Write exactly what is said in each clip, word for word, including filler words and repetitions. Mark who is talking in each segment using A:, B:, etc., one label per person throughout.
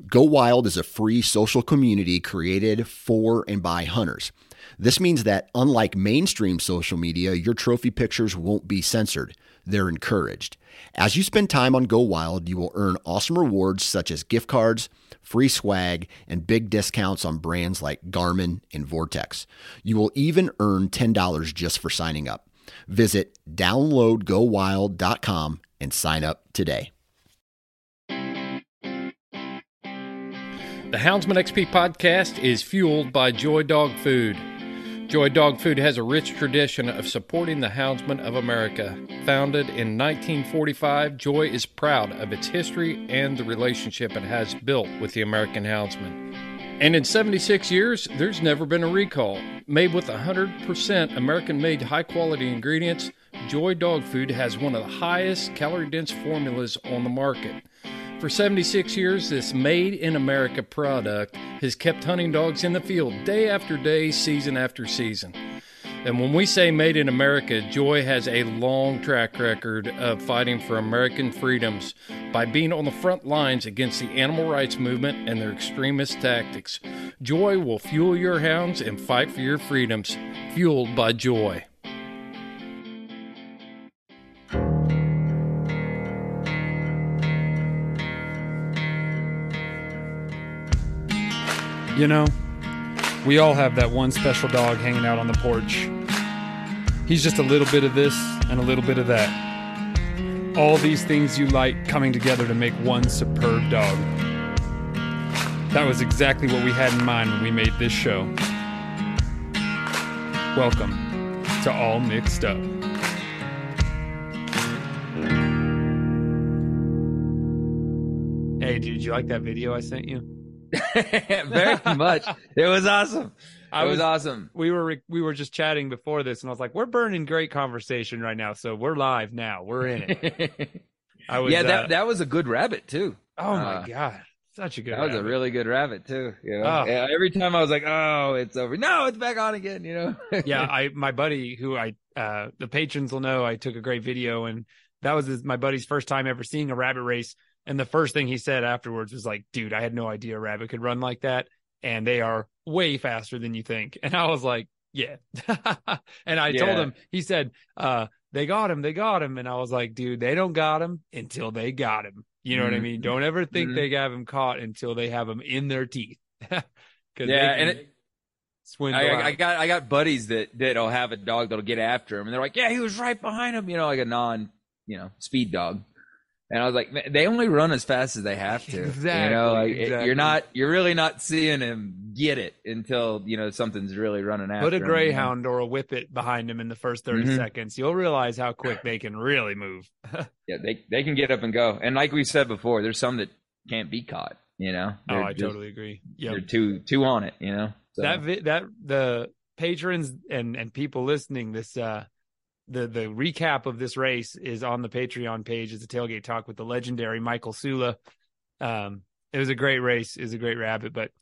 A: Go Wild is a free social community created for and by hunters. This means that unlike mainstream social media, your trophy pictures won't be censored. They're encouraged. As you spend time on Go Wild, you will earn awesome rewards such as gift cards, free swag, and big discounts on brands like Garmin and Vortex. You will even earn ten dollars just for signing up. Visit download go wild dot com and sign up today.
B: The Houndsman X P podcast is fueled by Joy Dog Food. Joy Dog Food has a rich tradition of supporting the Houndsman of America. Founded in nineteen forty-five, Joy is proud of its history and the relationship it has built with the American Houndsman. And in seventy-six years, there's never been a recall. Made with one hundred percent American-made high-quality ingredients, Joy Dog Food has one of the highest calorie-dense formulas on the market. For seventy-six years, this made-in-America product has kept hunting dogs in the field day after day, season after season. And when we say made in America, Joy has a long track record of fighting for American freedoms by being on the front lines against the animal rights movement and their extremist tactics. Joy will fuel your hounds and fight for your freedoms. Fueled by Joy.
C: You know, we all have that one special dog hanging out on the porch. He's just a little bit of this and a little bit of that. All these things you like coming together to make one superb dog. That was exactly what we had in mind when we made this show. Welcome to All Mixed Up. Hey, dude, you like that video I sent you?
D: Very much. It was awesome.
C: I
D: it was,
C: was
D: awesome.
C: We were we were just chatting before this, and I was like, "We're burning great conversation right now, so we're live now. We're in it." I was,
D: yeah, that
C: uh,
D: that was a good rabbit too.
C: Oh my
D: uh,
C: god, such a good.
D: That was
C: rabbit.
D: a really good rabbit too. You know?
C: Oh.
D: Yeah, every time I was like, "Oh, it's over." No, it's back on again. You know.
C: Yeah, I my buddy who I uh, the patrons will know I took a great video, and that was his, my buddy's first time ever seeing a rabbit race. And the first thing he said afterwards was like, "Dude, I had no idea a rabbit could run like that, and they are way faster than you think." And I was like, "Yeah." And I
D: Yeah.
C: told him, he said, uh, "They got him, they got him." And I was like, "Dude, they don't got him until they got him." You know
D: mm-hmm.
C: what I mean? Don't ever think
D: mm-hmm.
C: they have him caught until they have him in their teeth.
D: Yeah, and it,
C: swindle
D: I,
C: out.
D: I got I got buddies that that'll have a dog that'll get after him, and they're like, "Yeah, he was right behind him." You know, like a non, you know, speed dog. And I was like, man, they only run as fast as they have to.
C: Exactly.
D: You know, like
C: exactly.
D: you're not, you're really not seeing him get it until, you know, something's really running after
C: Put a
D: him,
C: greyhound
D: you know?
C: or a whippet behind him in the first thirty
D: Mhm.
C: seconds. You'll realize how quick they can really move.
D: Yeah, they they can get up and go. And like we said before, there's some that can't be caught, you know?
C: Oh,
D: They're
C: I
D: just-
C: totally agree. Yeah.
D: They're too, too on it, you know? So,
C: That vi- that the patrons and, and people listening, this uh the the recap of this race is on the Patreon page. It's a tailgate talk with the legendary Michael Sula. Um, it was a great race. It was a great rabbit, but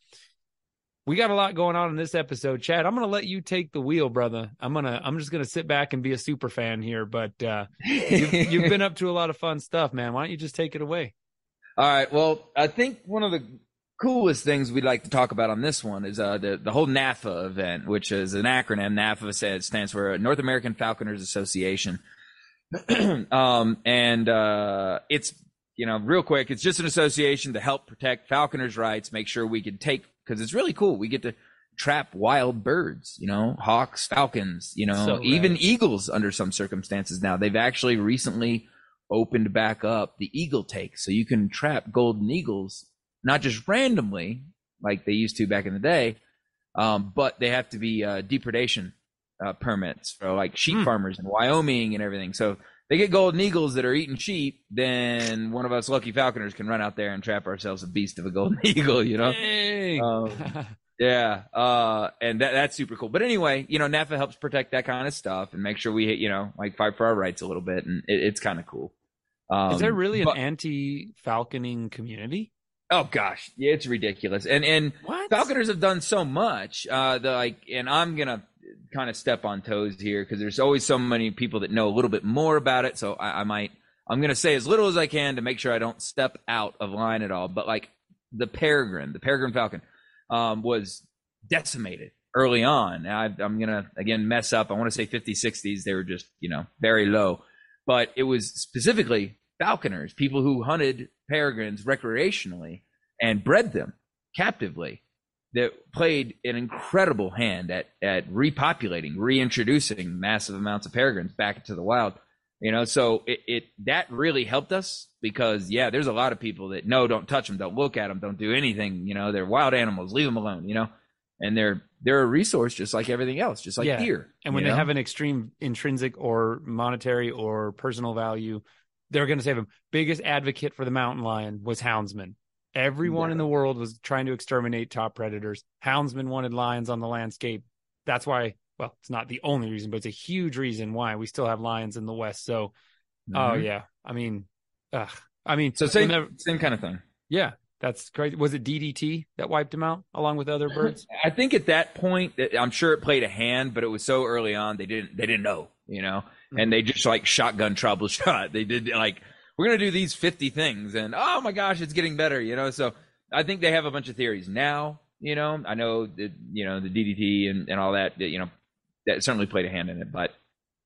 C: we got a lot going on in this episode. Chad, I'm gonna let you take the wheel, brother. I'm gonna I'm just gonna sit back and be a super fan here. But uh, you've, you've been up to a lot of fun stuff, man. Why don't you just take it away?
D: All right. Well, I think one of the coolest things we'd like to talk about on this one is uh, the the whole NAFA event, which is an acronym. NAFA says stands for North American Falconers Association. um, and uh, it's, you know, real quick, it's just an association to help protect falconers' rights, make sure we can take, because it's really cool. We get to trap wild birds, you know, hawks, falcons, you know,
C: So
D: even
C: rad.
D: eagles under some circumstances now. They've actually recently opened back up the eagle take, so you can trap golden eagles not just randomly like they used to back in the day, um, but they have to be uh, depredation uh, permits for like sheep
C: Hmm.
D: farmers in Wyoming and everything. So they get golden eagles that are eating sheep, then one of us lucky falconers can run out there and trap ourselves a beast of a golden eagle, you know?
C: Dang.
D: Um, yeah, uh, and that, that's super cool. But anyway, you know, NAFA helps protect that kind of stuff and make sure we, you know, like fight for our rights a little bit, and it, it's kind of cool. Um,
C: Is there really an
D: but-
C: anti-falconing community?
D: Oh gosh, yeah, it's ridiculous. And and
C: What?
D: falconers have done so much. Uh, the like, and I'm gonna kind of step on toes here because there's always so many people that know a little bit more about it. So I, I might, I'm gonna say as little as I can to make sure I don't step out of line at all. But like, the peregrine, the peregrine falcon, um, was decimated early on. I, I'm going to, again, mess up. I want to say fifties, sixties. They were just, you know, very low. But it was specifically falconers, people who hunted peregrines recreationally and bred them captively, that played an incredible hand at, at repopulating, reintroducing massive amounts of peregrines back into the wild. You know, so it, it that really helped us because, yeah, there's a lot of people that, no, don't touch them, don't look at them, don't do anything. You know, they're wild animals, leave them alone, you know, and they're they're a resource just like everything else, just like
C: yeah.
D: deer.
C: And when
D: they
C: know?
D: have
C: have an extreme intrinsic or monetary or personal value, they're going to save them. Biggest advocate for the mountain lion was houndsmen. Everyone yeah. in the world was trying to exterminate top predators. Houndsmen wanted lions on the landscape. That's why, well, it's not the only reason, but it's a huge reason why we still have lions in the West. So, mm-hmm. oh yeah, I mean, ugh. I mean,
D: so same,
C: never,
D: same kind of thing.
C: Yeah, that's crazy. Was it D D T that wiped them out along with other birds?
D: I think at that point, I'm sure it played a hand, but it was so early on they didn't they didn't know, you know, mm-hmm. and they just like shotgun troubleshot. They did like, we're going to do these fifty things and, oh my gosh, it's getting better, you know? So I think they have a bunch of theories now, you know, I know that, you know, the D D T and, and all that, that, you know, that certainly played a hand in it. But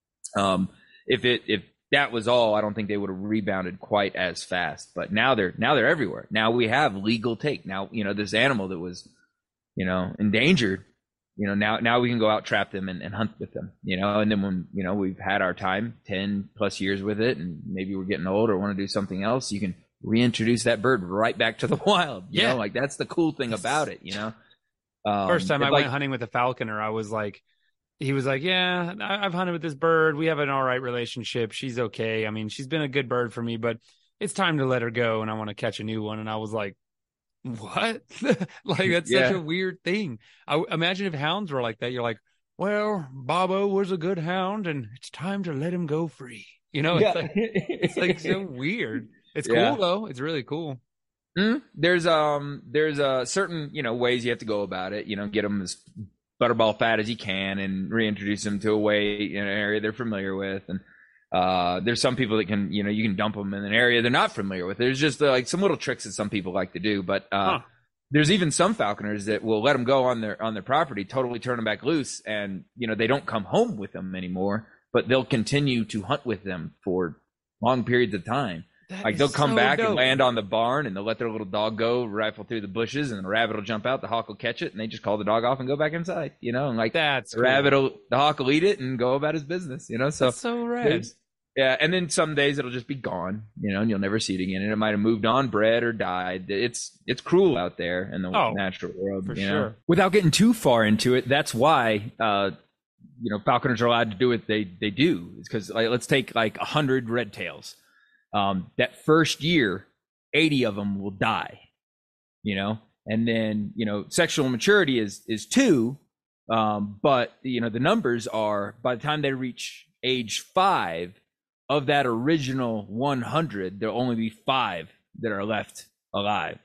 D: um, if it, if that was all, I don't think they would have rebounded quite as fast, but now they're, now they're everywhere. Now we have legal take. Now, you know, this animal that was, you know, endangered, you know, now, now we can go out, trap them and, and hunt with them, you know, and then when, you know, we've had our time, ten plus years with it, and maybe we're getting old or want to do something else, you can reintroduce that bird right back to the wild. You
C: yeah.
D: know, like that's the cool thing about it, you know? Um,
C: First time I
D: like,
C: went hunting with a falconer, I was like, he was like, yeah, I've hunted with this bird. We have an all right relationship. She's okay. I mean, she's been a good bird for me, but it's time to let her go. And I want to catch a new one. And I was like, what? Like, that's
D: yeah.
C: such a weird thing. I imagine if hounds were like that, you're like, well, Bobo was a good hound and it's time to let him go free. You know,
D: yeah.
C: it's like, it's like so weird. It's
D: yeah.
C: cool though. It's really cool.
D: Mm, there's, um, there's a certain, you know, ways you have to go about it, you know, get them as butterball fat as you can and reintroduce them to a way in an area they're familiar with. And, uh, there's some people that can, you know, you can dump them in an area they're not familiar with. There's just uh, like some little tricks that some people like to do, but, uh, huh. there's even some falconers that will let them go on their, on their property, totally turn them back loose. And, you know, they don't come home with them anymore, but they'll continue to hunt with them for long periods of time. That like they'll come so back dope. and land on the barn and they'll let their little dog go rifle through the bushes and the rabbit will jump out, the hawk will catch it, and they just call the dog off and go back inside, you know, and like
C: that's
D: the
C: cool.
D: rabbit will, the hawk will eat it and go about his business, you know, so
C: that's so rad.
D: Yeah. And then some days it'll just be gone, you know, and you'll never see it again. And it might have moved on, bred or died. It's, it's cruel out there in the oh, natural world,
C: for
D: you
C: sure.
D: know? Without getting too far into it, that's why, uh, you know, falconers are allowed to do what they, they do. It's because like, let's take like a hundred red tails. Um, that first year, eighty of them will die, you know, and then, you know, sexual maturity is, is two. Um, but, you know, the numbers are by the time they reach age five of that original one hundred, there'll only be five that are left alive.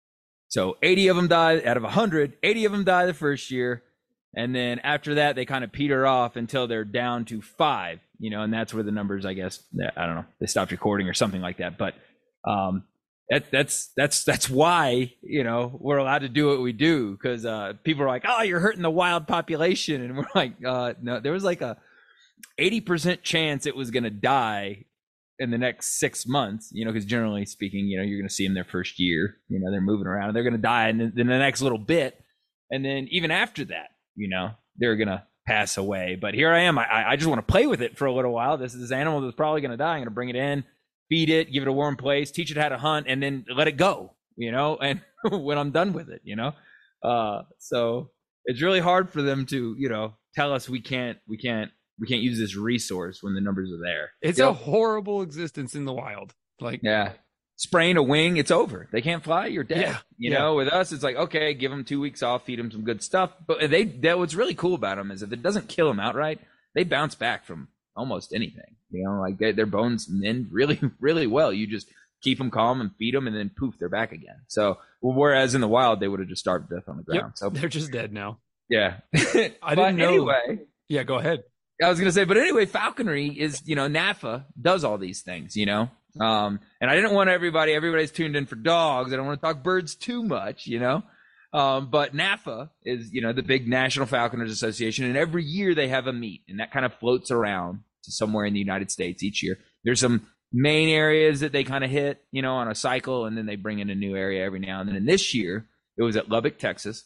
D: So eighty of them die out of one hundred, eighty of them die the first year. And then after that, they kind of peter off until they're down to five, you know, and that's where the numbers, I guess, I don't know, they stopped recording or something like that. But um, that, that's that's that's why, you know, we're allowed to do what we do, because uh, people are like, oh, you're hurting the wild population. And we're like, uh, no, there was like a eighty percent chance it was going to die in the next six months, you know, because generally speaking, you know, you're going to see them their first year, you know, they're moving around and they're going to die in the, in the next little bit. And then even after that, you know, they're going to pass away. But here I am. I, I just want to play with it for a little while. This is this animal that's probably going to die. I'm going to bring it in, feed it, give it a warm place, teach it how to hunt, and then let it go, you know, and when I'm done with it, you know. Uh, so it's really hard for them to, you know, tell us we can't, we can't, we can't use this resource when the numbers are there.
C: It's yep. a horrible existence in the wild. Like,
D: yeah. Spraying a wing, it's over. They can't fly, you're dead.
C: Yeah,
D: you
C: yeah.
D: know, with us, it's like, okay, give them two weeks off, feed them some good stuff. But they, that what's really cool about them is if it doesn't kill them outright, they bounce back from almost anything. You know, like they, their bones mend really, really well. You just keep them calm and feed them, and then poof, they're back again. So, whereas in the wild, they would have just starved to death on the ground.
C: Yep,
D: so
C: they're just dead now.
D: Yeah.
C: I didn't know.
D: Anyway,
C: yeah, go ahead.
D: I was gonna say, but anyway, falconry is, you know, N A F A does all these things, you know. Um, and I didn't want everybody, everybody's tuned in for dogs. I don't want to talk birds too much, you know. Um, but NAFA is, you know, the big National Falconers Association, and every year they have a meet, and that kind of floats around to somewhere in the United States each year. There's some main areas that they kind of hit, you know, on a cycle, and then they bring in a new area every now and then. And this year, it was at Lubbock, Texas,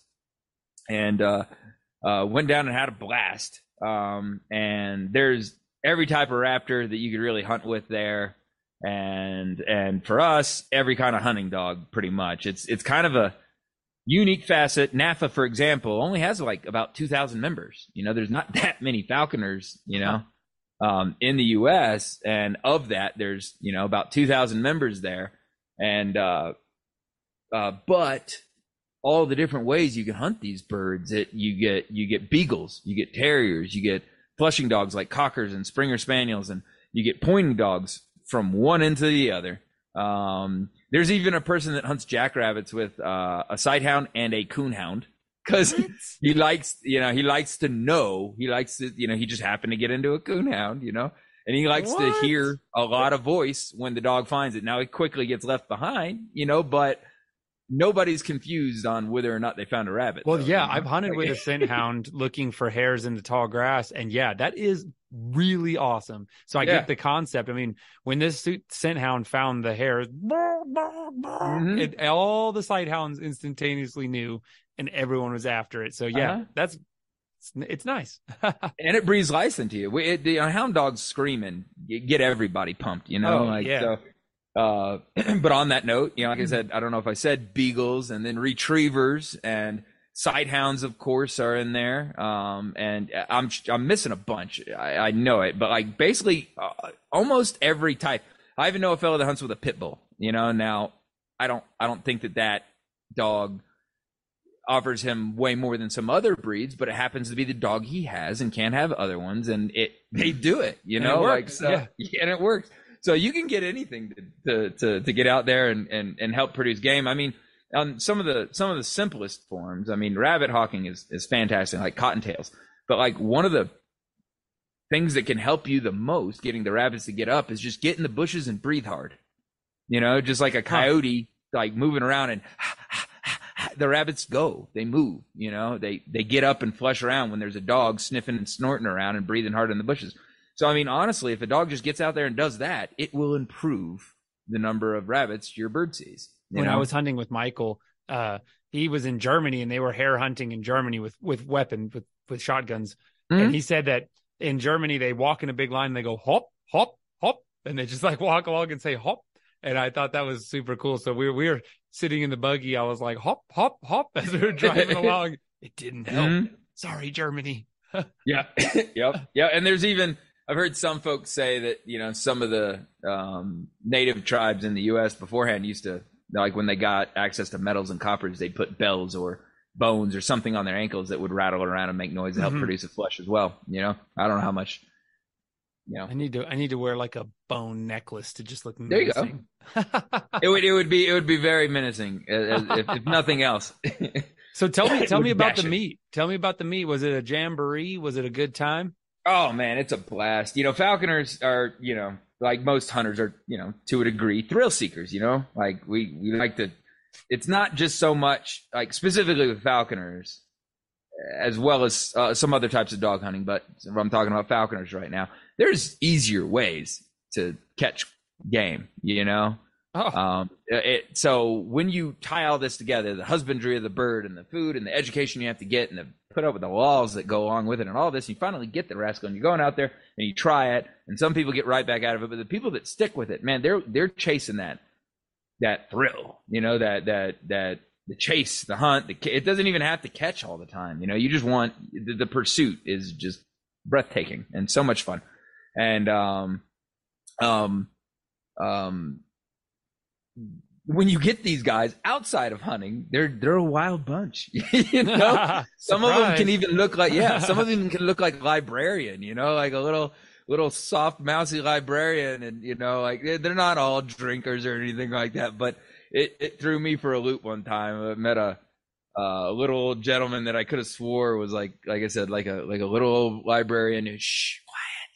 D: and uh, uh, went down and had a blast. Um, and there's every type of raptor that you could really hunt with there. And and for us, every kind of hunting dog, pretty much. It's it's kind of a unique facet. NAFA, for example, only has like about two thousand members. You know, there's not that many falconers, you know, um, in the U S. And of that, there's, you know, about two thousand members there. And, uh, uh, but all the different ways you can hunt these birds, it, you get, you get beagles, you get terriers, you get flushing dogs like cockers and Springer Spaniels, and you get pointing dogs from one end to the other. Um, there's even a person that hunts jackrabbits with uh, a sighthound and a coonhound, because he likes, you know, he likes to know, he likes to, you know, he just happened to get into a coonhound, you know, and he likes what? to hear a lot of voice when the dog finds it. Now it quickly gets left behind, you know, but nobody's confused on whether or not they found a rabbit.
C: Well,
D: though,
C: yeah,
D: you know?
C: I've hunted with a scent hound looking for hares in the tall grass, and yeah, that is really awesome. So I yeah. get the concept. I mean, when this scent hound found the hares, mm-hmm. it, all the sight hounds instantaneously knew, and everyone was after it. So yeah, uh-huh. that's it's, it's nice.
D: And it breathes life into you. It, the hound dogs screaming, you get everybody pumped, you know.
C: Oh,
D: like
C: yeah.
D: so. Uh, but on that note, you know, like I said, I don't know if I said beagles, and then retrievers and sighthounds, of course, are in there. Um, and I'm I'm missing a bunch. I, I know it, but like basically uh, almost every type. I even know a fellow that hunts with a pit bull. You know, now I don't I don't think that that dog offers him way more than some other breeds, but it happens to be the dog he has, and can't have other ones, and it they do it. You
C: and
D: know,
C: it
D: like
C: works.
D: so,
C: yeah.
D: and it works. So you can get anything to, to, to, to get out there and, and, and help produce game. I mean, on some of the some of the simplest forms, I mean, rabbit hawking is, is fantastic, like cottontails. But like one of the things that can help you the most getting the rabbits to get up is just get in the bushes and breathe hard. You know, just like a coyote, like moving around, and the rabbits go, they move, you know, they, they get up and flush around when there's a dog sniffing and snorting around and breathing hard in the bushes. So, I mean, honestly, if a dog just gets out there and does that, it will improve the number of rabbits your bird sees.
C: When
D: know?
C: I was hunting with Michael, uh, he was in Germany, and they were hare hunting in Germany with, with weapons, with, with shotguns. Mm-hmm. And he said that in Germany, they walk in a big line and they go hop, hop, hop. And they just like walk along and say hop. And I thought that was super cool. So we were, we were sitting in the buggy. I was like, hop, hop, hop, as we were driving along. It didn't help. Mm-hmm. Sorry, Germany.
D: Yeah. Yep. Yeah. And there's even, I've heard some folks say that, you know, some of the um, native tribes in the U S beforehand used to, like when they got access to metals and coppers, they'd put bells or bones or something on their ankles that would rattle around and make noise and help mm-hmm. produce a flush as well. You know, I don't know how much, you know.
C: I need to, I need to wear like a bone necklace to just look
D: menacing. There you go. it would, it would be, it would be very menacing if, if nothing else.
C: So tell me, tell me about the meet. Tell me about the meet. Was it a jamboree? Was it a good time?
D: Oh man, it's a blast. You know, falconers are, you know, like most hunters are, you know, to a degree, thrill seekers, you know, like we, we like to, it's not just so much like specifically with falconers as well as uh, some other types of dog hunting, but I'm talking about falconers right now. There's easier ways to catch game, you know? Oh. Um, it, so when you tie all this together, the husbandry of the bird and the food and the education you have to get and the put up with the laws that go along with it and all this, you finally get the rascal and you're going out there and you try it, and some people get right back out of it, but the people that stick with it, man, they're they're chasing that that thrill, you know, that that that the chase, the hunt. The, it doesn't even have to catch all the time, you know. You just want the, the pursuit is just breathtaking and so much fun, and um um um. when you get these guys outside of hunting, they're they're a wild bunch. You know, some of them can even look like yeah, some of them can look like librarian. You know, like a little little soft mousy librarian, and you know, like they're not all drinkers or anything like that. But it, it threw me for a loop one time. I met a uh, little old gentleman that I could have swore was like like I said like a like a little old librarian who shh quiet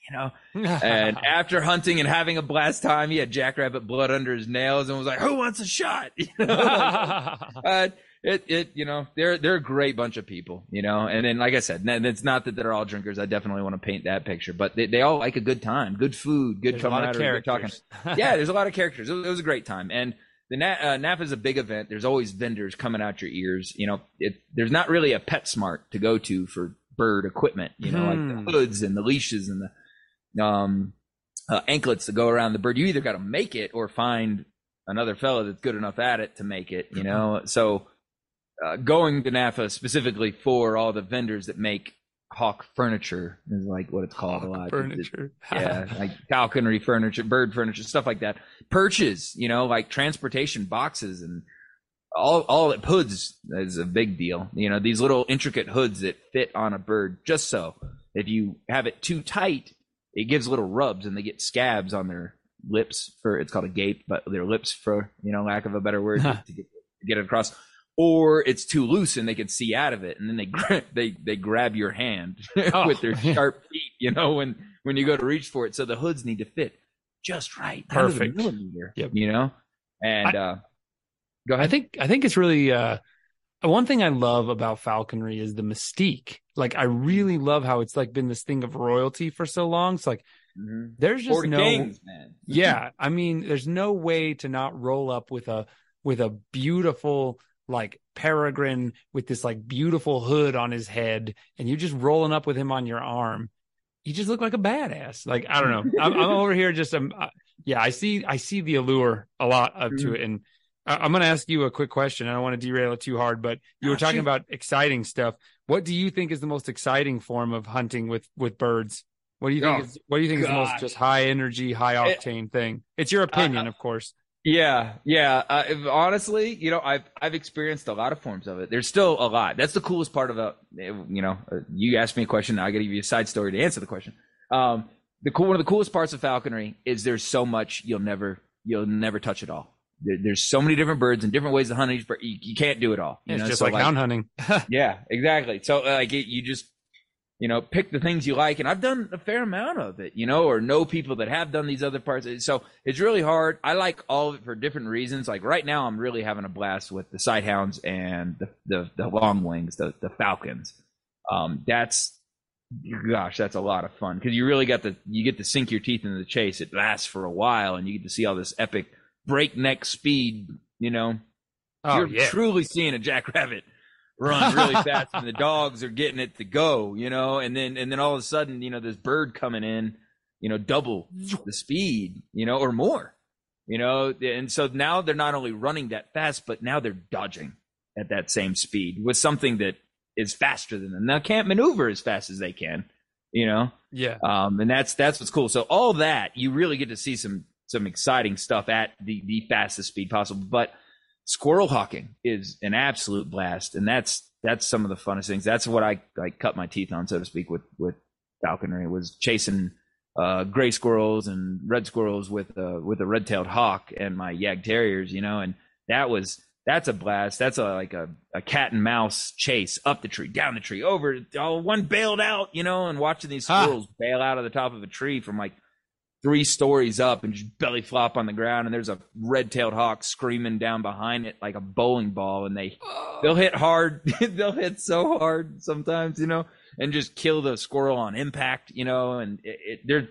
D: you know. And after hunting and having a blast time, he had jackrabbit blood under his nails and was like, "Who wants a shot?" You know, like, uh, it it you know they're they're a great bunch of people, you know. And then like I said, and it's not that they're all drinkers. I definitely want to paint that picture, but they, they all like a good time, good food, good camaraderie, good talking. Yeah, there's a lot of characters. It was, it was a great time. And the Na- uh, N A F is a big event. There's always vendors coming out your ears. You know, it, there's not really a PetSmart to go to for bird equipment. You know, hmm. like the hoods and the leashes and the um, uh, anklets to go around the bird. You either got to make it or find another fella that's good enough at it to make it. You know, so. Uh, going to N A F A specifically for all the vendors that make hawk furniture is like what it's called hawk a lot.
C: Furniture.
D: It, yeah, like falconry furniture, bird furniture, stuff like that. Perches, you know, like transportation boxes and all all hoods is a big deal. You know, these little intricate hoods that fit on a bird just so if you have it too tight, it gives little rubs and they get scabs on their lips for it's called a gape, but their lips for, you know, lack of a better word to get, to get it across. Or it's too loose and they can see out of it, and then they gra- they they grab your hand oh, with their sharp feet, you know, when when you go to reach for it. So the hoods need to fit just right,
C: perfect,
D: millimeter, yep. You know. And
C: I,
D: uh, go ahead.
C: I think I think it's really uh, one thing I love about falconry is the mystique. Like I really love how it's like been this thing of royalty for so long. It's like mm-hmm. there's just
D: Forty
C: no,
D: kings, man.
C: yeah. I mean, there's no way to not roll up with a with a beautiful. Like peregrine with this like beautiful hood on his head, and you just rolling up with him on your arm. You just look like a badass. Like I don't know. I'm, I'm over here just um, uh, yeah. I see I see the allure a lot up to it, and I, I'm going to ask you a quick question. I don't want to derail it too hard, but you were talking about exciting stuff. What do you think is the most exciting form of hunting with with birds? What do you think? Oh, is, what do you think God. is the most just high energy, high octane it, thing? It's your opinion, uh, of course.
D: Yeah, yeah. Uh, if, honestly, you know, I've I've experienced a lot of forms of it. There's still a lot. That's the coolest part about, you know, uh, you asked me a question. Now I got to give you a side story to answer the question. Um, the cool one of the coolest parts of falconry is there's so much you'll never you'll never touch it all. There, there's so many different birds and different ways to hunt each bird. You, you can't do it all. You
C: it's
D: know?
C: just
D: so
C: like, like hound hunting.
D: Yeah, exactly. So uh, like it, you just. You know, pick the things you like. And I've done a fair amount of it, you know, or know people that have done these other parts. So it's really hard. I like all of it for different reasons. Like right now, I'm really having a blast with the sighthounds and the, the, the long wings, the, the falcons. Um, that's, gosh, that's a lot of fun because you really got to, you get to sink your teeth into the chase. It lasts for a while and you get to see all this epic breakneck speed, you know.
C: Oh,
D: You're
C: yeah.
D: truly seeing a jackrabbit run really fast and the dogs are getting it to go, you know, and then and then all of a sudden, you know, this bird coming in, you know, double the speed, you know, or more, you know, and so now they're not only running that fast, but now they're dodging at that same speed with something that is faster than them. Now can't maneuver as fast as they can, you know.
C: Yeah.
D: Um, and that's that's what's cool. So all that you really get to see some some exciting stuff at the the fastest speed possible, but. Squirrel hawking is an absolute blast, and that's that's some of the funnest things. That's what I like cut my teeth on, so to speak, with with falconry was chasing uh, gray squirrels and red squirrels with uh, with a red-tailed hawk and my Yag Terriers, you know, and that was that's a blast. That's a, like a, a cat and mouse chase up the tree, down the tree, over. Oh, one bailed out, you know, and watching these squirrels huh. bail out of the top of a tree from like. Three stories up and just belly flop on the ground, and there's a red-tailed hawk screaming down behind it like a bowling ball, and they they'll hit hard. They'll hit so hard sometimes, you know, and just kill the squirrel on impact, you know, and it, it they're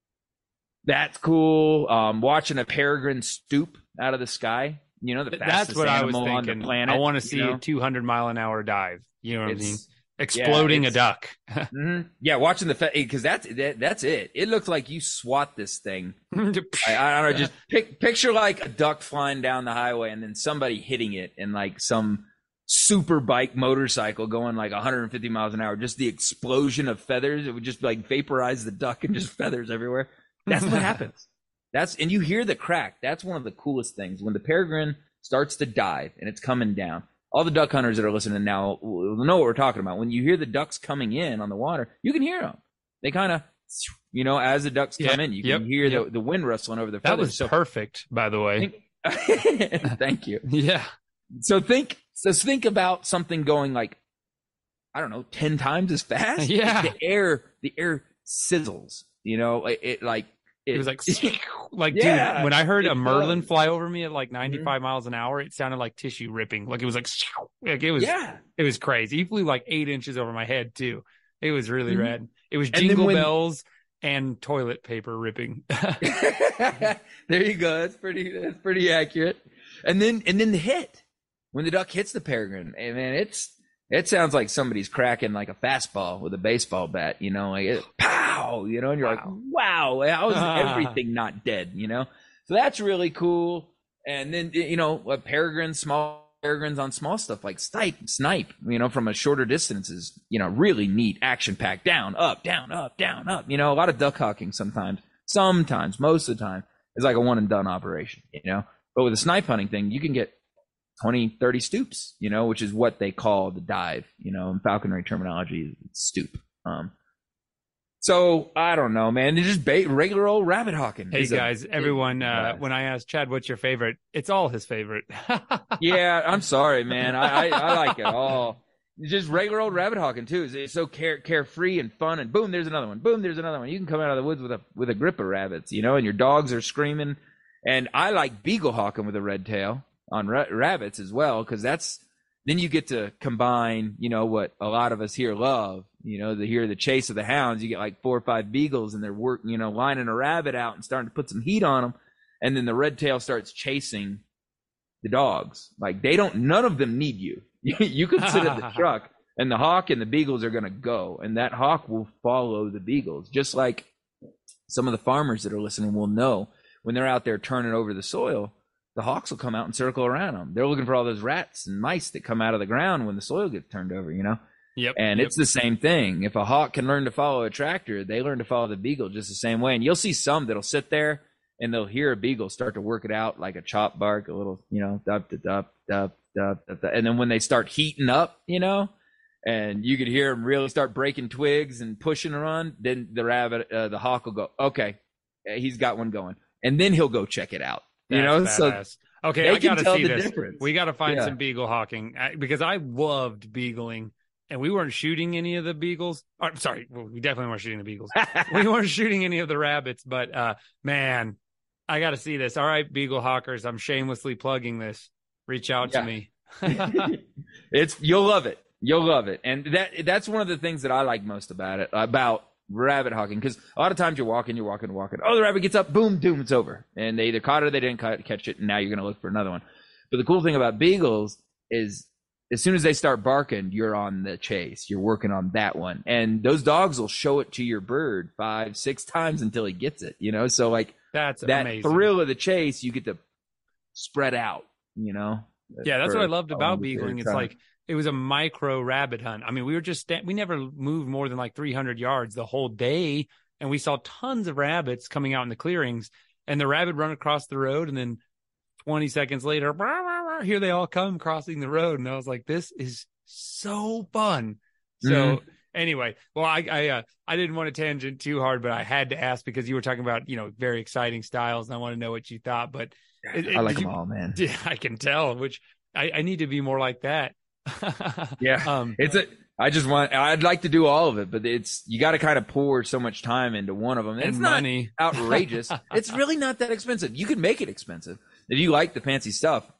D: that's cool. Um, watching a peregrine stoop out of the sky, you know, the fastest
C: that's what
D: animal
C: I was thinking.
D: on the planet.
C: I want to see
D: you know?
C: a two hundred mile an hour dive. You know what
D: it's,
C: I mean? Exploding
D: yeah,
C: a duck.
D: mm-hmm. Yeah, watching the because that's that, that's it. It looks like you swat this thing. I, I don't know, just pic, picture like a duck flying down the highway and then somebody hitting it in like some super bike motorcycle going like one hundred fifty miles an hour. Just the explosion of feathers, it would just like vaporize the duck and just feathers everywhere. That's what happens. That's and you hear the crack. That's one of the coolest things when the peregrine starts to dive and it's coming down. All the duck hunters that are listening now will know what we're talking about. When you hear the ducks coming in on the water, you can hear them. They kind of, you know, as the ducks
C: yeah,
D: come in, you
C: yep,
D: can hear
C: yep.
D: the, the wind rustling over their
C: feathers.
D: feathers.
C: That was
D: so,
C: perfect, by the way.
D: Think, thank you.
C: Yeah.
D: So think, so think about something going like, I don't know, ten times as fast.
C: Yeah.
D: The air, the air sizzles You know, it, it like
C: it, it was like like
D: yeah,
C: dude. When I heard a Merlin
D: does.
C: fly over me at like ninety-five
D: mm-hmm.
C: miles an hour, it sounded like tissue ripping. Like it was like like it was
D: yeah,
C: it was crazy. He flew like eight inches over my head too. It was really
D: mm-hmm.
C: rad. It was jingle when... bells and toilet paper ripping.
D: There you go. That's pretty. That's pretty accurate. And then and then the hit when the duck hits the peregrine. And man, it's it sounds like somebody's cracking like a fastball with a baseball bat. You know, like it, pow. You know, and you're wow. like, wow, how is everything not dead? You know, so that's really cool. And then you know, peregrines, small peregrines on small stuff like snipe, snipe. You know, from a shorter distance is you know really neat, action packed. Down, up, down, up, down, up. You know, a lot of duck hawking sometimes. Sometimes, most of the time, it's like a one and done operation. You know. But with a snipe hunting thing, you can get twenty, thirty stoops, you know, which is what they call the dive, you know, in falconry terminology, it's stoop. Um, so I don't know, man. It's just ba- regular old rabbit hawking.
C: Hey guys, a, everyone, uh, when I asked Chad, what's your favorite? It's all his favorite.
D: Yeah, I'm sorry, man. I, I, I like it all. It's just regular old rabbit hawking too. It's, it's so care, carefree and fun. And boom, there's another one. Boom, there's another one. You can come out of the woods with a with a grip of rabbits, you know, and your dogs are screaming. And I like beagle hawking with a red tail on ra- rabbits as well, because that's then you get to combine, you know, what a lot of us here love, you know, the hear the chase of the hounds. You get like four or five beagles, and they're work, you know, lining a rabbit out and starting to put some heat on them, and then the red tail starts chasing the dogs. Like they don't, none of them need you. You can sit at the truck, and the hawk and the beagles are gonna go, and that hawk will follow the beagles, just like some of the farmers that are listening will know. When they're out there turning over the soil, the hawks will come out and circle around them. They're looking for all those rats and mice that come out of the ground when the soil gets turned over, you know?
C: Yep.
D: And
C: yep.
D: it's the same thing. If a hawk can learn to follow a tractor, they learn to follow the beagle just the same way. And you'll see some that'll sit there and they'll hear a beagle start to work it out like a chop bark, a little, you know, dup, dup, dup, dup, dup, dup. And then when they start heating up, you know, and you could hear them really start breaking twigs and pushing around, then the rabbit, uh, the hawk will go, okay, he's got one going. And then he'll go check it out. You
C: That's
D: know,
C: badass.
D: so
C: okay, I gotta see this.
D: Difference.
C: We gotta find
D: yeah.
C: some beagle hawking I, because I loved beagling, and we weren't shooting any of the beagles. Or, sorry, well, we definitely weren't shooting the beagles. We weren't shooting any of the rabbits, but uh, man, I gotta see this. All right, beagle hawkers, I'm shamelessly plugging this. Reach out yeah. to me.
D: It's you'll love it. You'll love it, and that that's one of the things that I like most about it about. Rabbit hawking, because a lot of times you're walking, you're walking, walking. Oh, the rabbit gets up, boom, doom, it's over. And they either caught it or they didn't catch it, and now you're going to look for another one. But the cool thing about beagles is as soon as they start barking, you're on the chase. You're working on that one. And those dogs will show it to your bird five, six times until he gets it, you know? So, like,
C: that's
D: that
C: amazing.
D: thrill of the chase, you get to spread out, you know?
C: Yeah, that's what I loved about beagling. It's like, it was a micro rabbit hunt. I mean, we were just, sta- we never moved more than like three hundred yards the whole day. And we saw tons of rabbits coming out in the clearings, and the rabbit run across the road. And then twenty seconds later, rah, rah, rah, here they all come crossing the road. And I was like, this is so fun. So mm-hmm. anyway, well, I, I, uh, I didn't want to tangent too hard, but I had to ask because you were talking about, you know, very exciting styles. And I want to know what you thought, but
D: it, it, I like them you, all, man.
C: Yeah, I can tell, which I, I need to be more like that.
D: yeah um it's a I just want I'd like to do all of it, but it's you got to kind of pour so much time into one of them.
C: And
D: it's
C: money.
D: Not outrageous. It's really not that expensive. You can make it expensive if you like the fancy stuff.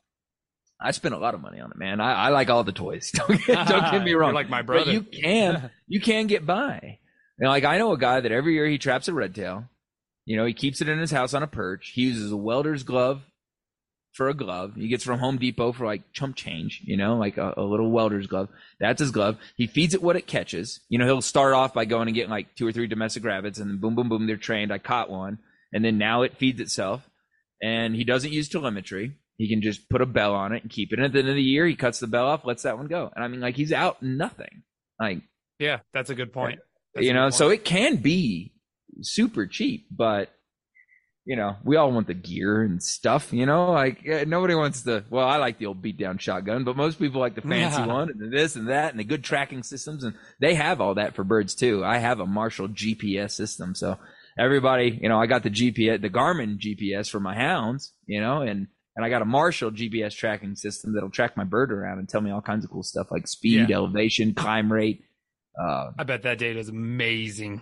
D: I spent a lot of money on it, man. I, I like all the toys. Don't get, don't get me wrong.
C: You're like my brother.
D: But you can you can get by. And like I know a guy that every year he traps a red tail. You know, he keeps it in his house on a perch. He uses a welder's glove for a glove. He gets from Home Depot for like chump change, you know, like a, a little welder's glove. That's his glove. He feeds it what it catches. You know, he'll start off by going and getting like two or three domestic rabbits, and then boom, boom, boom, they're trained. I caught one. And then now it feeds itself. And he doesn't use telemetry. He can just put a bell on it and keep it. And at the end of the year, he cuts the bell off, lets that one go. And I mean, like, he's out nothing. Like,
C: yeah, that's a good point. That's
D: you know,
C: point.
D: So it can be super cheap, but you know, we all want the gear and stuff, you know, like yeah, nobody wants the, well, I like the old beat down shotgun, but most people like the fancy
C: yeah.
D: one and this and that and the good tracking systems. And they have all that for birds too. I have a Marshall G P S system. So everybody, you know, I got the G P S, the Garmin G P S for my hounds, you know, and, and I got a Marshall G P S tracking system that'll track my bird around and tell me all kinds of cool stuff like speed,
C: yeah.
D: elevation, climb rate. Uh,
C: I bet that data is amazing.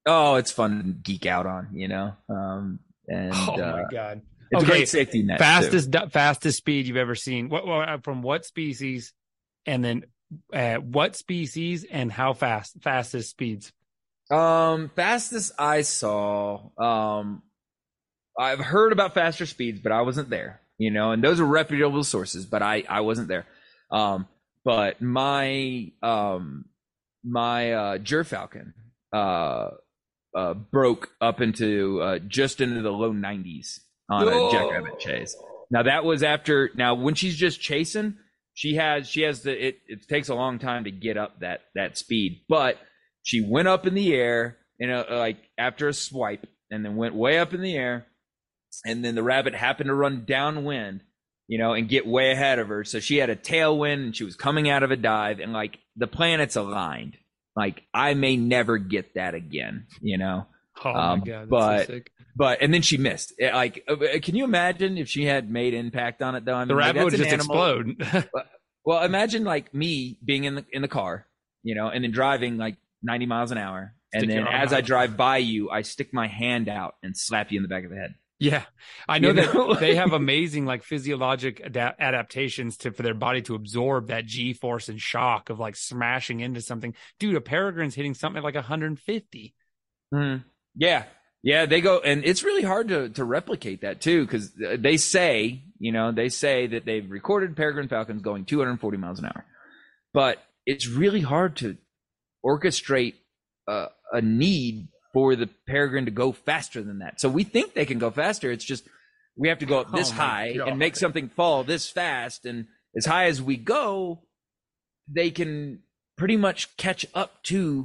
D: Oh, it's fun to geek out on, you know. Um, and
C: Oh
D: uh,
C: my god!
D: it's a
C: Okay,
D: great safety net.
C: fastest
D: too.
C: fastest speed you've ever seen. What, what from what species, and then uh, what species and how fast? Fastest speeds.
D: Um, fastest I saw. Um, I've heard about faster speeds, but I wasn't there. You know, and those are reputable sources, but I I wasn't there. Um, but my um my uh, Gerfalcon uh uh broke up into uh just into the low nineties on a jackrabbit chase. Now that was after. Now when she's just chasing, she has she has the it. It takes a long time to get up that that speed, but she went up in the air, you know, like after a swipe, and then went way up in the air, and then the rabbit happened to run downwind, you know, and get way ahead of her. So she had a tailwind, and she was coming out of a dive, and like the planets aligned. Like I may never get that again, you know.
C: Oh
D: um,
C: my god! That's
D: but
C: so sick.
D: but and then she missed. It, like, can you imagine if she had made impact on it though? I mean,
C: The rabbit
D: like,
C: would
D: that's
C: just
D: an animal-
C: explode.
D: Well, imagine like me being in the in the car, you know, and then driving like ninety miles an hour, and
C: Stick
D: then
C: your arm
D: as I
C: out.
D: drive by you, I stick my hand out and slap you in the back of the head.
C: Yeah, I know
D: You know?
C: that they have amazing like physiologic ada- adaptations to for their body to absorb that G force and shock of like smashing into something. Dude, a peregrine's hitting something like one hundred fifty.
D: Mm. Yeah, yeah, they go, and it's really hard to to replicate that too, because they say, you know, they say that they've recorded peregrine falcons going two hundred forty miles an hour, but it's really hard to orchestrate a, a need for the peregrine to go faster than that. So we think they can go faster. It's just we have to go up this
C: Oh my
D: high
C: God.
D: and make something fall this fast, and as high as we go, they can pretty much catch up to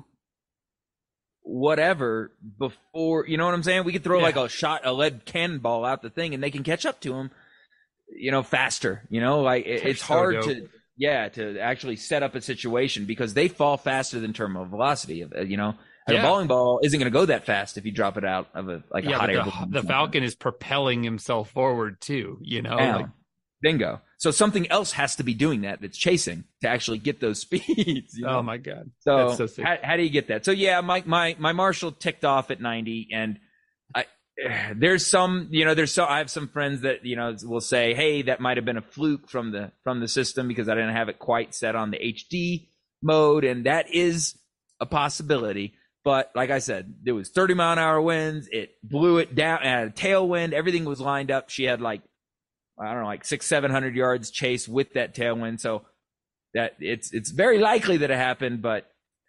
D: whatever before, you know what I'm saying? We could throw
C: Yeah.
D: like a shot, a lead cannonball out the thing, and they can catch up to them, you know, faster. You know, like it,
C: They're
D: it's
C: so
D: hard
C: dope.
D: to, yeah, to actually set up a situation because they fall faster than terminal velocity. Of you know, and
C: Yeah.
D: a bowling ball isn't going to go that fast if you drop it out of a like a
C: Yeah,
D: hot
C: but
D: air
C: the,
D: balloon.
C: the falcon is propelling himself forward too. You know,
D: Down.
C: like
D: Bingo. So something else has to be doing that that's chasing to actually get those speeds. You know?
C: oh my god,
D: So,
C: that's so sick.
D: how, how do you get that? So yeah, my my my Marshall ticked off at ninety, and I there's some, you know, there's so I have some friends that, you know, will say, hey, that might have been a fluke from the from the system because I didn't have it quite set on the H D mode, and that is a possibility. But like I said, there was thirty mile an hour winds. It blew it down, and had a tailwind. Everything was lined up. She had like, I don't know, like six, seven hundred yards chase with that tailwind. So that it's it's very likely that it happened, but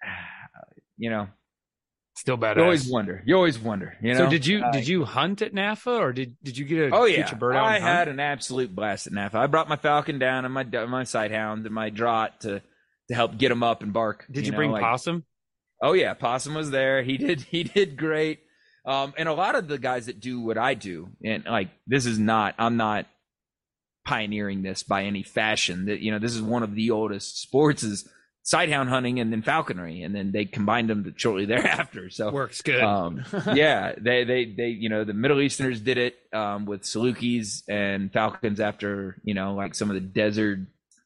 D: you know,
C: Still badass.
D: you always wonder. You always wonder. You know.
C: So did you
D: Uh,
C: did you hunt at N A F A or did did you get a
D: Oh
C: shoot
D: yeah,
C: your bird out?
D: I
C: and hunt?
D: had an absolute blast at N A F A. I brought my falcon down and my my sighthound and my draught to to help get them up and bark.
C: Did you,
D: know,
C: bring
D: like-
C: possum?
D: Oh yeah, Possum was there. He did he did great. Um, and a lot of the guys that do what I do, and like this is not, I'm not pioneering this by any fashion. That, you know, this is one of the oldest sports is sighthound hunting and then falconry, and then they combined them shortly thereafter. So
C: Works good.
D: um, yeah, they, they, they, you know, the Middle Easterners did it um, with Salukis and falcons after, you know, like some of the desert.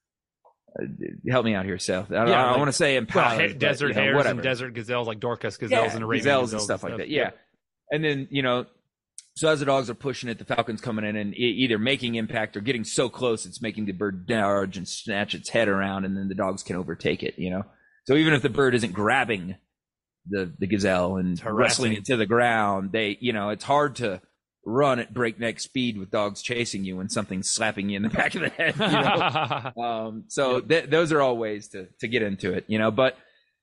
D: Uh, help me out here, Seth. I,
C: Yeah,
D: I,
C: like-
D: want to say
C: well,
D: impalas,
C: ha-
D: but,
C: desert
D: you know,
C: hares
D: whatever.
C: and desert gazelles like Dorcas gazelles
D: yeah,
C: and Arabian
D: gazelles
C: gazelles
D: and stuff like that. Yeah. And then, you know, so as the dogs are pushing it, the falcon's coming in and e- either making impact or getting so close it's making the bird dodge and snatch its head around, and then the dogs can overtake it, you know. So even if the bird isn't grabbing the the gazelle and
C: harassing.
D: wrestling it to the ground, they, you know, it's hard to run at breakneck speed with dogs chasing you when something's slapping you in the back of the head. You know? um, so th- those are all ways to to get into it, you know. But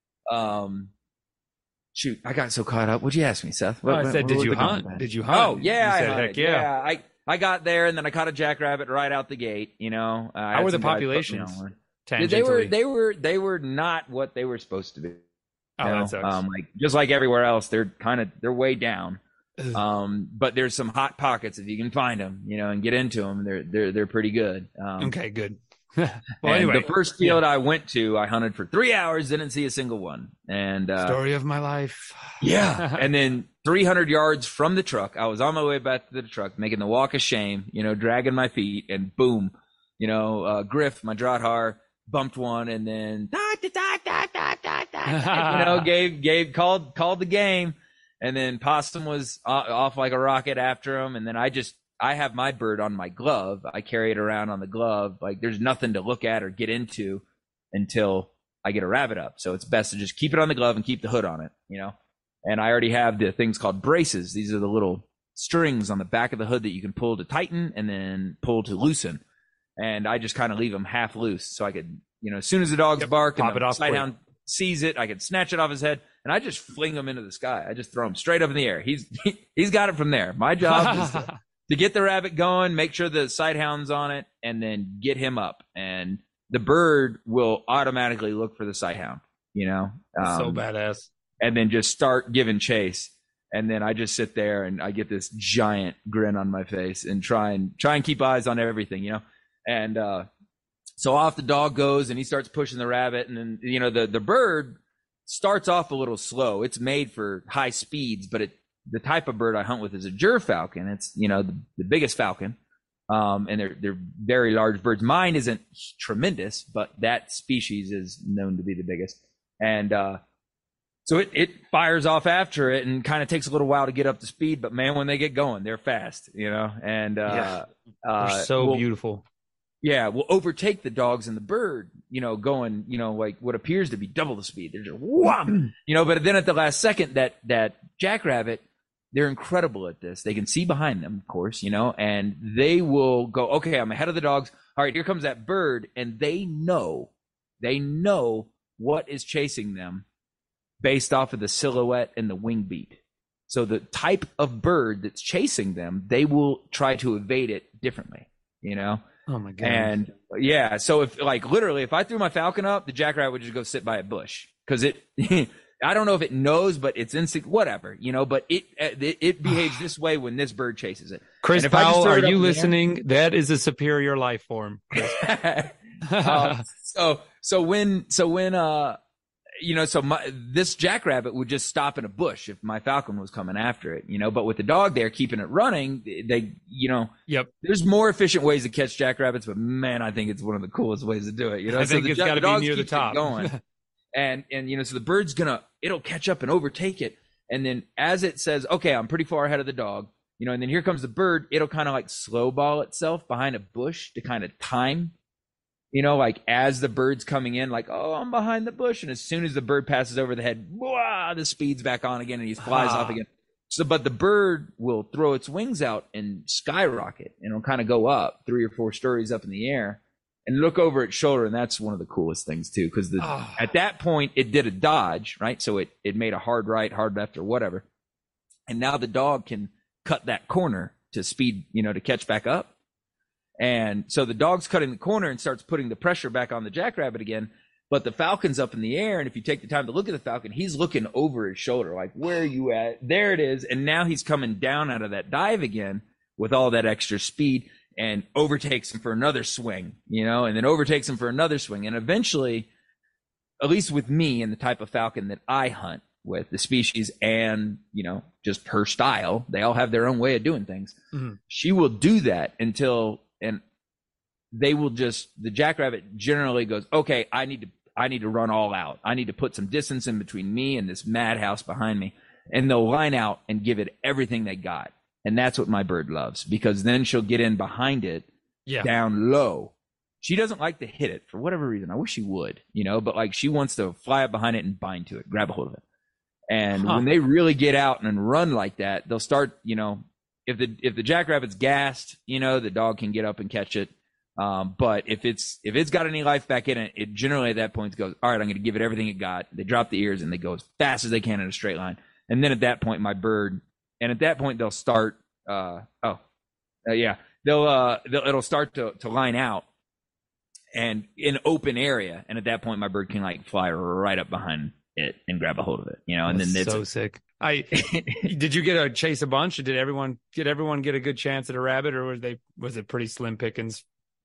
D: um, shoot, I got so caught up. What'd you ask me, Seth?
C: Well,
D: What-
C: I said,
D: what
C: did
D: was
C: you
D: the
C: hunt?
D: comment?
C: Did you hunt?
D: Oh yeah,
C: You
D: I
C: said,
D: hunted.
C: heck yeah.
D: I I got there and then I caught a jackrabbit right out the gate. You know, uh, I
C: How
D: had
C: were the
D: some guys put me
C: populations?
D: on.
C: Tangentially.
D: They were they were they were not what they were supposed to be.
C: oh,
D: you know?
C: that sucks.
D: Um, like just like everywhere else, they're kind of they're way down.
C: Ugh.
D: Um, but there's some hot pockets if you can find them, you know, and get into them. They're they're they're pretty good. Um,
C: okay, good. well,
D: and
C: anyway,
D: the first field I went to, I hunted for three hours, didn't see a single one. And uh,
C: story of my life.
D: yeah, and then three hundred yards from the truck, I was on my way back to the truck, making the walk of shame, you know, dragging my feet, and boom, you know, uh, Griff, my Drothar, bumped one, and then da, da, da, da, da, da, da, you know, gave gave called called the game, And then Possum was off like a rocket after him. And then I just, I have my bird on my glove. I carry it around on the glove. Like there's nothing to look at or get into until I get a rabbit up. So it's best to just keep it on the glove and keep the hood on it, you know? And I already have the things called braces. These are the little strings on the back of the hood that you can pull to tighten and then pull to loosen. And I just kind of leave them half loose so I could, you know, as soon as the dogs
C: Yep,
D: bark
C: pop
D: and
C: it
D: the
C: off
D: sighthound sees it, I could snatch it off his head and I just fling him into the sky. I just throw him straight up in the air. He's he, he's got it from there. My job is to, to get the rabbit going, make sure the sighthound's on it, and then get him up. And the bird will automatically look for the sighthound, you know? Um,
C: so badass.
D: And then just start giving chase. And then I just sit there and I get this giant grin on my face and try and try and keep eyes on everything, you know? And uh, so off the dog goes and he starts pushing the rabbit. And then, you know, the, the bird starts off a little slow. It's made for high speeds, but it, the type of bird I hunt with is a gerfalcon. It's, you know, the, the biggest falcon. Um, and they're, they're very large birds. Mine isn't tremendous, but that species is known to be the biggest. And, uh, So it, it fires off after it and kind of takes a little while to get up to speed. But, man, when they get going, they're fast, you know. And uh,
C: yeah.
D: uh,
C: They're so
D: we'll,
C: beautiful.
D: Yeah, we'll overtake the dogs and the bird, you know, going, you know, like what appears to be double the speed. They're just, wham! You know, but then at the last second, that that jackrabbit, they're incredible at this. They can see behind them, of course, you know, and they will go, okay, I'm ahead of the dogs. All right, here comes that bird. And they know, they know what is chasing them based off of the silhouette and the wing beat. So the type of bird that's chasing them, they will try to evade it differently, you know?
C: Oh my God.
D: And yeah, so if like literally, if I threw my falcon up, the jackrabbit would just go sit by a bush because it, I don't know if it knows, but it's instinct, whatever, you know, but it, it, it behaves this way when this bird chases it.
C: Chris
D: if I just
C: Powell,
D: throw
C: are
D: it up
C: you
D: in the air-
C: listening? That is a superior life form.
D: uh, so, so when, so when, uh, you know, so my, this jackrabbit would just stop in a bush if my falcon was coming after it, you know, but with the dog there keeping it running, they, you know,
C: yep.
D: There's more efficient ways to catch jackrabbits, but man, I think it's one of the coolest ways to do it. You know,
C: I
D: so
C: think
D: the,
C: it's got to be near the top.
D: Going, and, and, you know, so the bird's gonna, it'll catch up and overtake it. And then as it says, okay, I'm pretty far ahead of the dog, you know, and then here comes the bird, it'll kind of like slow ball itself behind a bush to kind of time. You know, like as the bird's coming in, like, oh, I'm behind the bush. And as soon as the bird passes over the head, wah, the speed's back on again and he flies
C: ah.
D: off again. So, but the bird will throw its wings out and skyrocket and it'll kind of go up three or four stories up in the air and look over its shoulder. And that's one of the coolest things too, because
C: ah.
D: at that point it did a dodge, right? So it, it made a hard right, hard left or whatever. And now the dog can cut that corner to speed, you know, to catch back up. And so the dog's cutting the corner and starts putting the pressure back on the jackrabbit again. But the falcon's up in the air. And if you take the time to look at the falcon, he's looking over his shoulder, like, where are you at? There it is. And now he's coming down out of that dive again with all that extra speed and overtakes him for another swing, you know, and then overtakes him for another swing. And eventually, at least with me and the type of falcon that I hunt with, the species and, you know, just her style, they all have their own way of doing things. Mm-hmm. She will do that until... And they will just, the jackrabbit generally goes, okay, I need to, I need to run all out. I need to put some distance in between me and this madhouse behind me. And they'll line out and give it everything they got. And that's what my bird loves, because then she'll get in behind it
C: yeah.
D: down low. She doesn't like to hit it for whatever reason. I wish she would, you know, but like she wants to fly up behind it and bind to it, grab a hold of it. And huh. when they really get out and run like that, they'll start, you know, If the if the jackrabbit's gassed, you know, the dog can get up and catch it. Um, but if it's if it's got any life back in it, it generally at that point goes, all right, I'm going to give it everything it got. They drop the ears and they go as fast as they can in a straight line. And then at that point, my bird, and at that point they'll start. Uh, oh, uh, yeah, they'll uh, they'll, it'll start to to line out and in open area. And at that point, my bird can like fly right up behind it and grab a hold of it, you know. And
C: That's
D: then it's
C: so sick. I did you get a chase a bunch? Or did everyone did everyone get a good chance at a rabbit, or was they was it pretty slim pickings?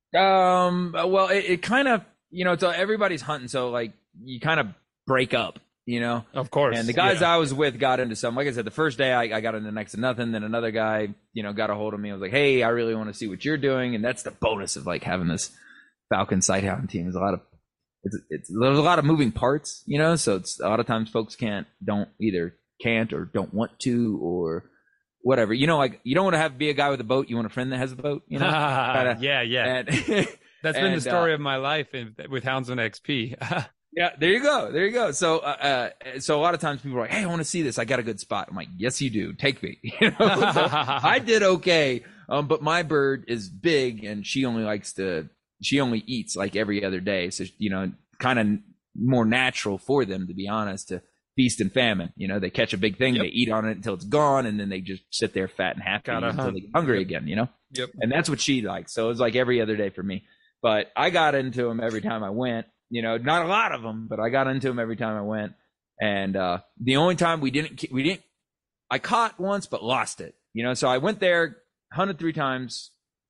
D: Um, well, it, it kind of, you know, it's everybody's hunting, so like you kind of break up, you know.
C: Of course.
D: And the guys
C: yeah.
D: I was with got into some. Like I said, the first day I, I got into next to nothing. Then another guy, you know, got a hold of me. I was like, hey, I really want to see what you're doing, and that's the bonus of like having this falcon sighthound team. There's a lot of It's, it's there's a lot of moving parts, you know, so it's a lot of times folks can't don't either can't or don't want to or whatever. You know, like you don't want to have be a guy with a boat. You want a friend that has a boat. You know, Kinda,
C: yeah, yeah.
D: And,
C: That's been
D: and,
C: the story
D: uh,
C: of my life in, with Houndsman X P.
D: Yeah, there you go. There you go. So, uh, uh, so a lot of times people are like, "Hey, I want to see this. I got a good spot." I'm like, "Yes, you do. Take me." You know, so I did okay, um, but my bird is big, and she only likes to. She only eats like every other day, so you know, kind of more natural for them, to be honest, to feast and famine. You know, they catch a big thing,
C: Yep.
D: they eat on it until it's gone, and then they just sit there fat and happy
C: Gotta
D: until
C: hunt.
D: they get hungry
C: Yep.
D: again. You know,
C: Yep.
D: and that's what she likes. So it's like every other day for me. But I got into them every time I went. You know, not a lot of them, but I got into them every time I went. And uh, the only time we didn't, we didn't, I caught once, but lost it. You know, so I went there, hunted three times,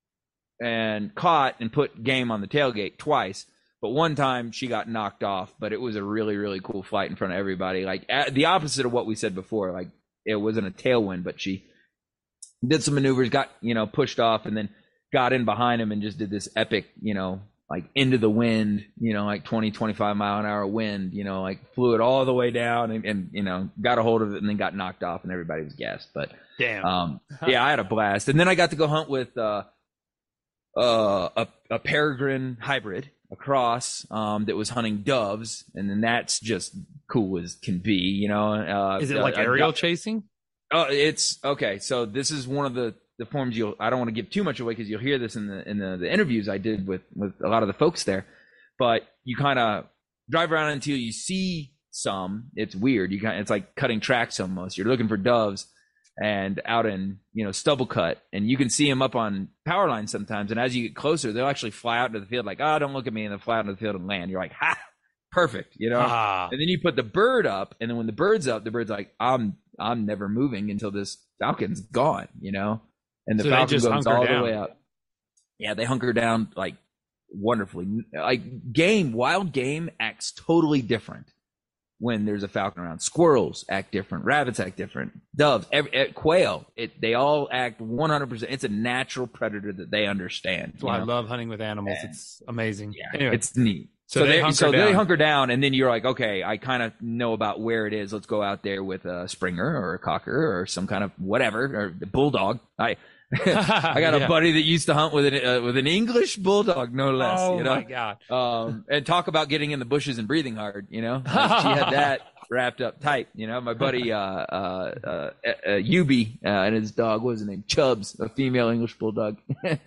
D: and caught and put game on the tailgate twice. But one time she got knocked off. But it was a really, really cool flight in front of everybody. Like at, the opposite of what we said before. Like it wasn't a tailwind, but she did some maneuvers, got you know pushed off, and then got in behind him and just did this epic, you know. Like into the wind, you know, like twenty, twenty-five mile an hour wind, you know, like flew it all the way down and, and, you know, got a hold of it and then got knocked off and everybody was gassed. But,
C: Damn.
D: um, yeah, I had a blast. And then I got to go hunt with, uh, uh, a, a peregrine hybrid across, um, that was hunting doves. And then that's just cool as can be, you know. Uh,
C: Is it
D: uh,
C: like
D: uh,
C: aerial chasing?
D: Oh, it's okay. So this is one of the, the forms you'll, I don't want to give too much away because you'll hear this in the, in the, the interviews I did with, with a lot of the folks there, but you kind of drive around until you see some. It's weird. You kind it's like cutting tracks almost. You're looking for doves and out in, you know, stubble cut, and you can see them up on power lines sometimes. And as you get closer, they'll actually fly out into the field like, oh, don't look at me. And they'll fly out into the field and land. You're like, ha, perfect. You know?
C: Ah.
D: And then you put the bird up, and then when the bird's up, the bird's like, I'm, I'm never moving until this falcon's gone, you know? And the
C: So they
D: falcon
C: just
D: goes
C: hunker
D: all
C: down.
D: the way up. Yeah, they hunker down like wonderfully. Like game, wild game acts totally different when there's a falcon around. Squirrels act different. Rabbits act different. Doves, every, quail, it, they all act one hundred percent. It's a natural predator that they understand.
C: That's why
D: you
C: I
D: know?
C: love hunting with animals.
D: And-
C: It's amazing.
D: Yeah,
C: Anyway,
D: it's neat.
C: So
D: So,
C: they
D: they,
C: hunker
D: so they
C: down.
D: hunker down, and then you're like, okay, I kind of know about where it is. Let's go out there with a Springer or a Cocker or some kind of whatever, or the bulldog. I I got
C: Yeah.
D: a buddy that used to hunt with an uh, with an English bulldog, no less.
C: Oh
D: you know?
C: my god.
D: Um, and talk about getting in the bushes and breathing hard. You know, Like, she had that wrapped up tight. You know, my buddy uh, uh, uh, uh, Yubi uh, and his dog, what was his name? Chubbs, a female English bulldog.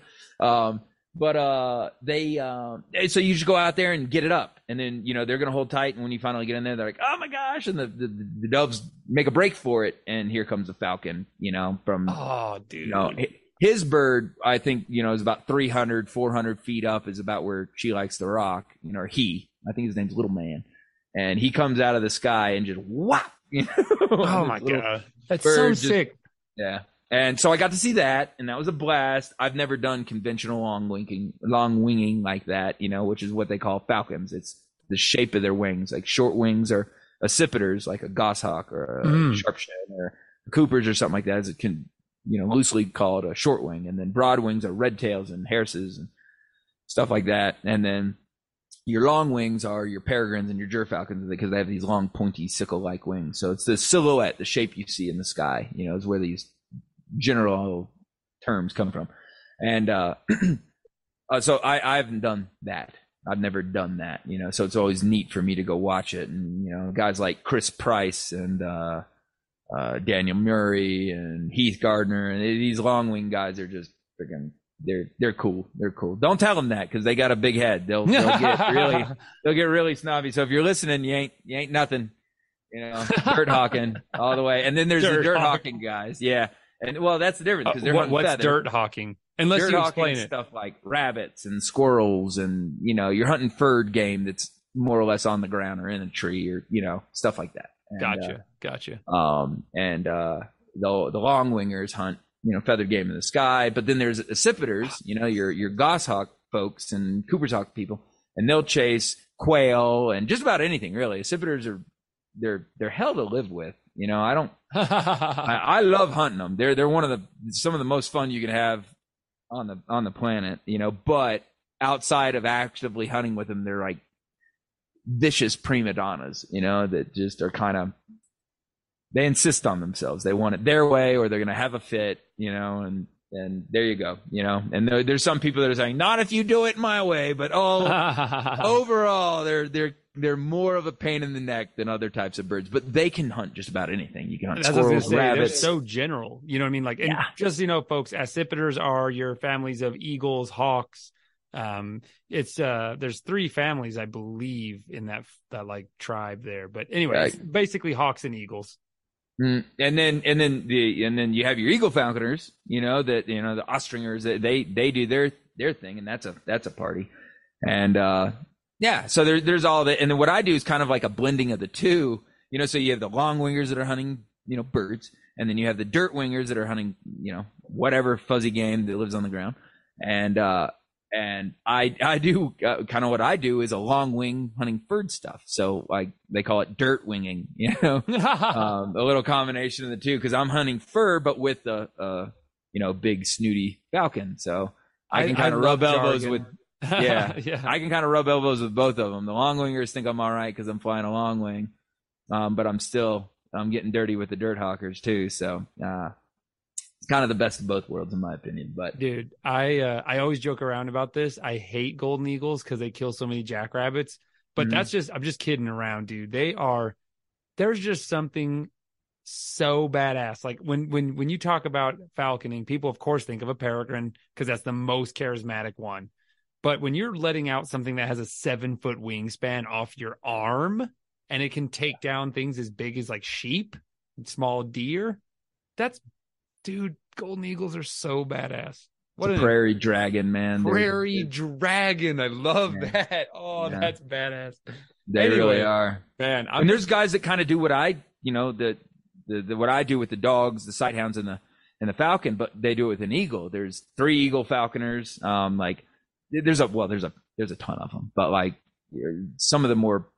D: um, but uh, they uh, so you just go out there and get it up, and then you know they're gonna hold tight, and when you finally get in there, they're like, oh my gosh, and the the, the doves make a break for it, and here comes a falcon. You know, from
C: Oh, dude.
D: you know, hi- his bird, I think, you know, is about three hundred, four hundred feet up is about where she likes to rock, you know, or he, I think his name's Little Man. And he comes out of the sky and just whop, you know.
C: Oh
D: This
C: my
D: little
C: god. That's so
D: bird just-
C: sick.
D: Yeah. And so I got to see that, and that was a blast. I've never done conventional long winging, long winging like that, you know, which is what they call falcons. It's the shape of their wings. Like short wings are accipiters, like a goshawk or a
C: Mm.
D: sharpshin or a Cooper's or something like that. As it can, you know, loosely called a short wing. And then broad wings are red tails and harrises and stuff like that. And then your long wings are your peregrines and your gerfalcons because they have these long, pointy, sickle-like wings. So it's the silhouette, the shape you see in the sky, you know, is where these general terms come from. And uh, uh, so I, I haven't done that. I've never done that, you know, so it's always neat for me to go watch it. And, you know, guys like Chris Price and uh, uh, Daniel Murray and Heath Gardner and these long wing guys are just freaking, they're, they're cool. They're cool. Don't tell them that because they got a big head. They'll, they'll get really, they'll get really snobby. So if you're listening, you ain't, you ain't nothing, you know, dirt hawking all the way. And then there's
C: Dirt
D: the dirt
C: hawking.
D: hawking guys. Yeah. And well, that's the difference because
C: Uh,
D: they're
C: what,
D: hunting
C: what's
D: feather.
C: dirt hawking? Unless
D: Dirt
C: you
D: hawking
C: explain
D: is
C: it.
D: stuff like rabbits and squirrels, and you know, you're hunting furred game that's more or less on the ground or in a tree, or you know, stuff like that. And,
C: Gotcha. Gotcha.
D: Uh, um, and uh, the the long wingers hunt, you know, feathered game in the sky. But then there's accipiters, you know, your your goshawk folks and Cooper's hawk people, and they'll chase quail and just about anything really. Accipiters are they're they're hell to live with. You know, I don't. I, I love hunting them. They're they're one of the some of the most fun you can have on the on the planet. You know, but outside of actively hunting with them, they're like vicious prima donnas. You know, that just are kind of they insist on themselves. They want it their way, or they're going to have a fit, you know, and, and there you go, you know, and there, there's some people that are saying, not if you do it my way, but oh, overall, they're, they're, they're more of a pain in the neck than other types of birds, but they can hunt just about anything. You can hunt
C: That's what I was
D: squirrels,
C: gonna say. They're
D: rabbits.
C: so general, you know what I mean? Like, and
D: Yeah.
C: just, you know, folks, accipiters are your families of eagles, hawks. Um, it's, uh, there's three families, I believe, in that, that like tribe there. But anyway,
D: Right.
C: it's basically hawks and eagles.
D: Mm, and then and then the and then you have your eagle falconers, you know, that you know the Ostringers, they they do their their thing, and that's a that's a party. And uh yeah, so there, there's all that. And then what I do is kind of like a blending of the two, you know, so you have the long wingers that are hunting, you know, birds, and then you have the dirt wingers that are hunting, you know, whatever fuzzy game that lives on the ground. And uh and I I do uh, kind of what I do is a long wing hunting bird stuff. So like they call it dirt winging, you know, um, a little combination of the two, because I'm hunting fur but with a, a you know big snooty falcon. So I can kind of rub elbows
C: jargon.
D: with yeah,
C: yeah.
D: I can kind of rub elbows with both of them. The long wingers think I'm all right because I'm flying a long wing, um, but I'm still I'm getting dirty with the dirt hawkers too. So uh, it's kind of the best of both worlds in my opinion. But
C: Dude, I uh, I always joke around about this. I hate golden eagles because they kill so many jackrabbits. But
D: Mhm.
C: that's just I'm just kidding around, dude. They are there's just something so badass. Like when when when you talk about falconing, people of course think of a peregrine because that's the most charismatic one. But when you're letting out something that has a seven foot wingspan off your arm and it can take down things as big as like sheep and small deer, that's dude, golden eagles are so badass. What
D: it's a
C: an
D: prairie dragon, man. They're-
C: prairie dragon. I love
D: Yeah.
C: that. Oh,
D: Yeah.
C: that's badass.
D: They
C: Anyway,
D: really are.
C: Man, I'm
D: And there's guys that kind of do what I, you know, the, the the what I do with the dogs, the sighthounds, and the and the falcon, but they do it with an eagle. There's three eagle falconers. Um, like there's a well, there's a there's a ton of them, but like some of the more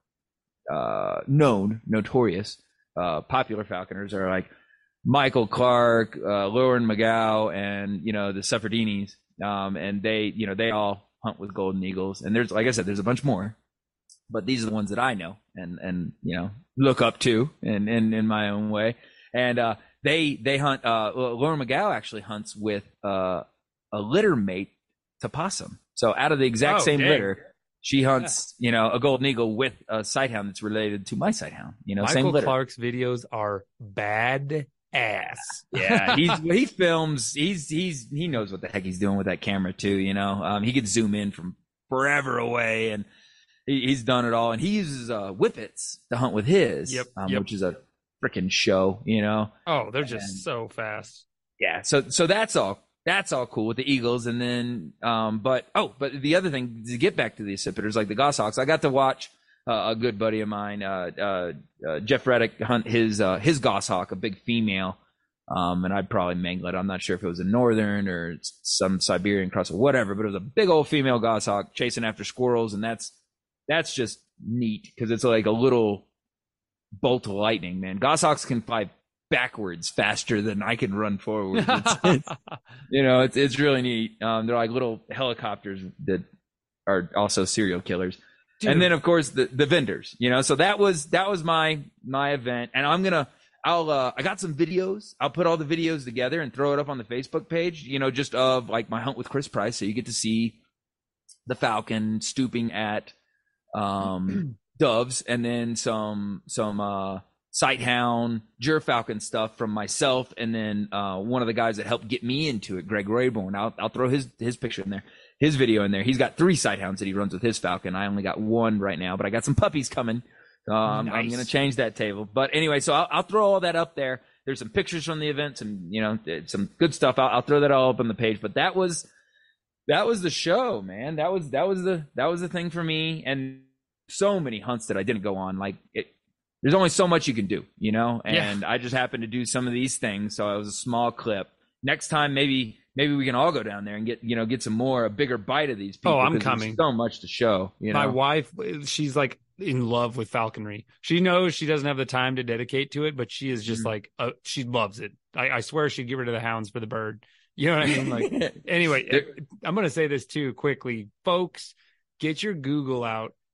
D: uh known, notorious, uh, popular falconers are like Michael Clark, uh, Lauren McGow, and you know the Seffardinis. Um, and they, you know, they all hunt with golden eagles. And there's, like I said, there's a bunch more. But these are the ones that I know and, and you know, look up to in, in, in my own way. And uh, they they hunt, uh, Lauren McGow actually hunts with uh, a litter mate to possum. So out of the exact
C: Oh,
D: same
C: dang.
D: litter, she hunts, you know, a golden eagle with a sighthound that's related to my sighthound. You know, same
C: Michael
D: litter.
C: Clark's videos are bad ass.
D: Yeah, he's he films. He's he's he knows what the heck he's doing with that camera too. You know, um, he could zoom in from forever away, and he, he's done it all. And he uses uh, whippets to hunt with his,
C: Yep,
D: um,
C: yep.
D: which is a freaking show. You know,
C: Oh, they're just
D: And-
C: so fast.
D: yeah. So so that's all. That's all cool with the eagles, and then um, but oh, but the other thing to get back to the accipiters, like the goshawks, I got to watch. Uh, a good buddy of mine, uh, uh, uh, Jeff Reddick, hunt his uh, his goshawk, a big female, um, and I'd probably mangle it. I'm not sure if it was a northern or some Siberian cross or whatever, but it was a big old female goshawk chasing after squirrels, and that's that's just neat because it's like a little bolt of lightning, man. Goshawks can fly backwards faster than I can run forward. It's, it's, you know, it's it's really neat. Um, they're like little helicopters that are also serial killers.
C: Dude.
D: And then of course the, the vendors, you know, so that was, that was my, my event. And I'm going to, I'll, uh, I got some videos. I'll put all the videos together and throw it up on the Facebook page, you know, just of like my hunt with Chris Price. So you get to see the falcon stooping at, um, doves, and then some, some, uh, sighthound, gerfalcon stuff from myself. And then, uh, one of the guys that helped get me into it, Greg Rayborn. I'll, I'll throw his, his picture in there. His video in there. He's got three sighthounds that he runs with his falcon. I only got one right now, but I got some puppies coming. Um,
C: Nice.
D: I'm going to change that table. But anyway, so I'll, I'll throw all that up there. There's some pictures from the events and, you know, some good stuff. I'll, I'll throw that all up on the page. But that was, that was the show, man. That was, that was the, that was the thing for me. And so many hunts that I didn't go on. Like it, there's only so much you can do, you know, and
C: Yeah.
D: I just happened to do some of these things. So it was a small clip. Next time, maybe, maybe we can all go down there and get, you know, get some more, a bigger bite of these people.
C: Oh, I'm
D: 'cause there's
C: coming.
D: So much to show, you know.
C: My wife, she's like in love with falconry. She knows she doesn't have the time to dedicate to it, but she is just
D: Mhm.
C: like, uh, she loves it. I, I swear she'd get rid of the hounds for the bird. You know what I mean? Like, anyway,
D: There-
C: I'm going to say this too quickly. Folks, get your Google out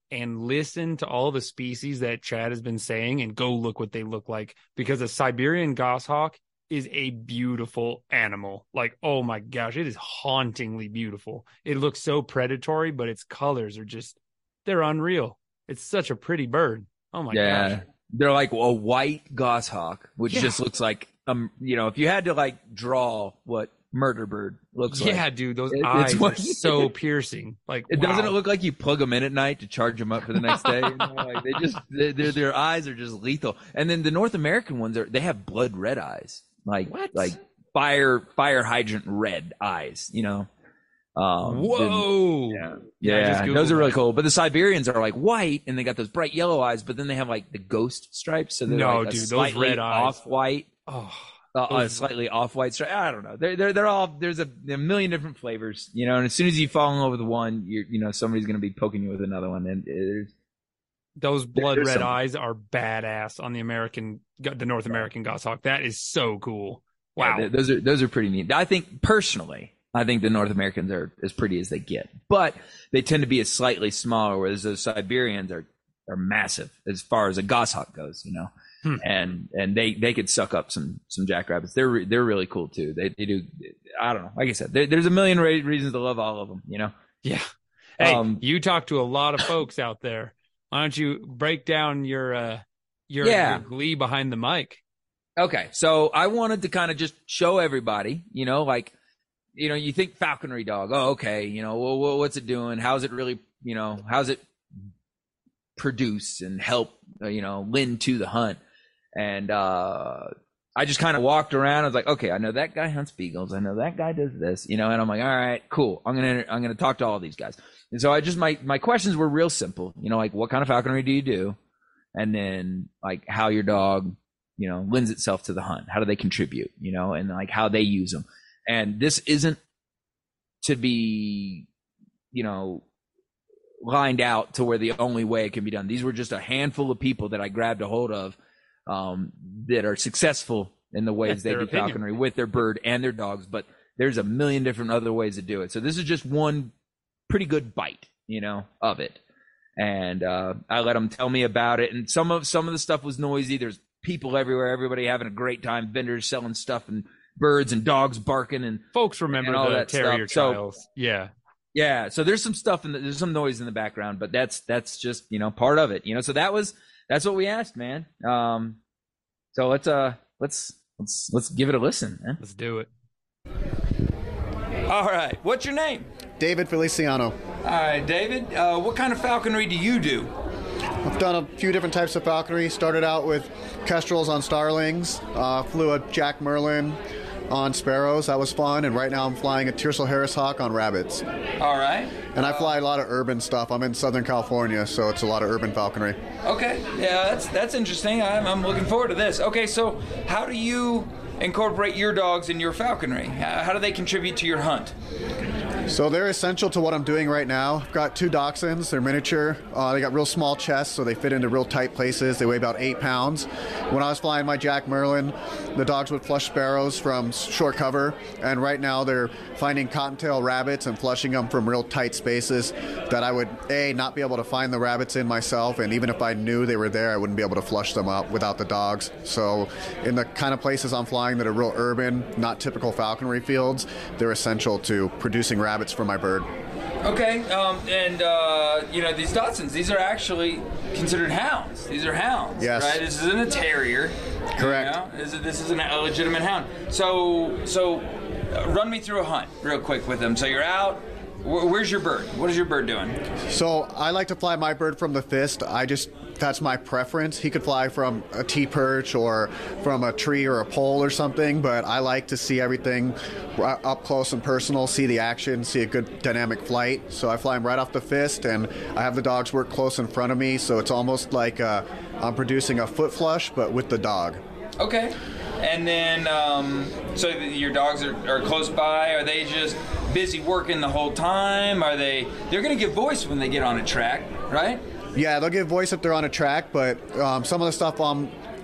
C: and listen to all the species that Chad has been saying and go look what they look like, because a Siberian goshawk is a beautiful animal. Like, oh my gosh, it is hauntingly beautiful. It looks so predatory, but its colors are just, they're unreal. It's such a pretty bird. Oh my
D: yeah.
C: gosh.
D: They're like a white goshawk, which
C: Yeah.
D: just looks like, um, you know, if you had to like draw what murder bird looks like.
C: Yeah, dude, those
D: It- it's
C: eyes
D: what-
C: are so piercing. Like,
D: It
C: wow.
D: doesn't it look like you plug them in at night to charge them up for the next day? You know, like they just, they, their their eyes are just lethal. And then the North American ones are, they have blood red eyes, like
C: What?
D: like fire fire hydrant red eyes. You know. Um,
C: Whoa.
D: Yeah,
C: Yeah, I
D: yeah,
C: just Googled
D: those are really
C: that.
D: cool. But the Siberians are like white, and they got those bright yellow eyes. But then they have like the ghost stripes. So they're
C: No,
D: like a
C: dude, those
D: slightly
C: red eyes.
D: off white.
C: Oh,
D: Uh, a
C: Those-
D: slightly off-white stripe. I don't know. They're they're they're all there's a, a million different flavors, you know. And as soon as you fall in love with one, you're you know somebody's going to be poking you with another one. And there's
C: those blood
D: there's
C: red
D: some-
C: eyes are badass on the American, the North American goshawk. That is so cool. Wow.
D: yeah, those are those are pretty neat. I think personally, I think the North Americans are as pretty as they get, but they tend to be a slightly smaller, whereas those Siberians are are massive as far as a goshawk goes, you know.
C: Hmm.
D: And and they they could suck up some some jackrabbits. They're re- they're really cool too. They they do. I don't know. Like I said, there, there's a million ra- reasons to love all of them. You know.
C: Yeah. Hey,
D: Um,
C: you talk to a lot of folks out there. Why don't you break down your uh your,
D: Yeah.
C: your glee behind the mic?
D: Okay, so I wanted to kind of just show everybody, you know, like, you know, you think falconry dog. Oh, okay, you know, well, what's it doing? How's it really, you know, how's it produce and help, uh, you know, lend to the hunt? And uh, I just kind of walked around. I was like, okay, I know that guy hunts beagles. I know that guy does this, you know. And I'm like, all right, cool. I'm gonna I'm gonna talk to all these guys. And so I just my my questions were real simple, you know, like what kind of falconry do you do, and then like how your dog, you know, lends itself to the hunt. How do they contribute, you know, and like how they use them. And this isn't to be, you know, lined out to where the only way it can be done. These were just a handful of people that I grabbed a hold of um, that are successful in the ways
C: That's
D: they
C: their
D: do
C: opinion.
D: falconry with their bird and their dogs. But there's a million different other ways to do it. So this is just one pretty good bite, you know, of it. And uh, I let them tell me about it. And some of some of the stuff was noisy. There's people everywhere, everybody having a great time, vendors selling stuff and birds and dogs barking and
C: Folks remember
D: And all
C: the
D: that
C: terrier
D: stuff. So-
C: trials. Yeah.
D: yeah. So there's some stuff and there's some noise in the background, but that's that's just, you know, part of it. You know, so that was that's what we asked, man. Um, so let's uh let's let's let's give it a listen, man.
C: Let's do it.
E: All right. What's your name?
F: David Feliciano.
E: All right, David. Uh, what kind of falconry do you do?
F: I've done a few different types of falconry. Started out with kestrels on starlings, uh, flew a Jack Merlin on sparrows. That was fun. And right now I'm flying a Tiercel Harris hawk on rabbits.
E: All right.
F: And I fly a lot of urban stuff. I'm in Southern California, so it's a lot of urban falconry.
E: Okay. Yeah, that's that's interesting. I'm, I'm looking forward to this. Okay, so how do you incorporate your dogs in your falconry? How, how do they contribute to your hunt?
F: So they're essential to what I'm doing right now. I've got two dachshunds. They're miniature. Uh, they got real small chests, so they fit into real tight places. They weigh about eight pounds. When I was flying my Jack Merlin, the dogs would flush sparrows from short cover, and right now they're finding cottontail rabbits and flushing them from real tight spaces that I would, A, not be able to find the rabbits in myself, and even if I knew they were there, I wouldn't be able to flush them up without the dogs. So in the kind of places I'm flying that are real urban, not typical falconry fields, they're essential to producing rabbits for my bird.
E: Okay, um, and uh, you know these Dachshunds, these are actually considered hounds. These are hounds,
F: Yes.
E: right? This isn't a terrier.
F: Correct.
E: You know? This, is, this is an, a legitimate hound. So, so uh, run me through a hunt real quick with them. So you're out. Wh- Where's your bird? What is your bird doing?
F: So I like to fly my bird from the fist. I just, that's my preference. He could fly from a T-perch or from a tree or a pole or something, but I like to see everything ri- up close and personal, see the action, see a good dynamic flight. So I fly him right off the fist, and I have the dogs work close in front of me, so it's almost like uh, I'm producing a foot flush, but with the dog.
E: Okay. And then, um, so your dogs are, are close by. Are they just busy working the whole time? Are they? They're going to give voice when they get on a track, right?
F: Yeah, they'll give voice if they're on a track, but um, some of the stuff I'm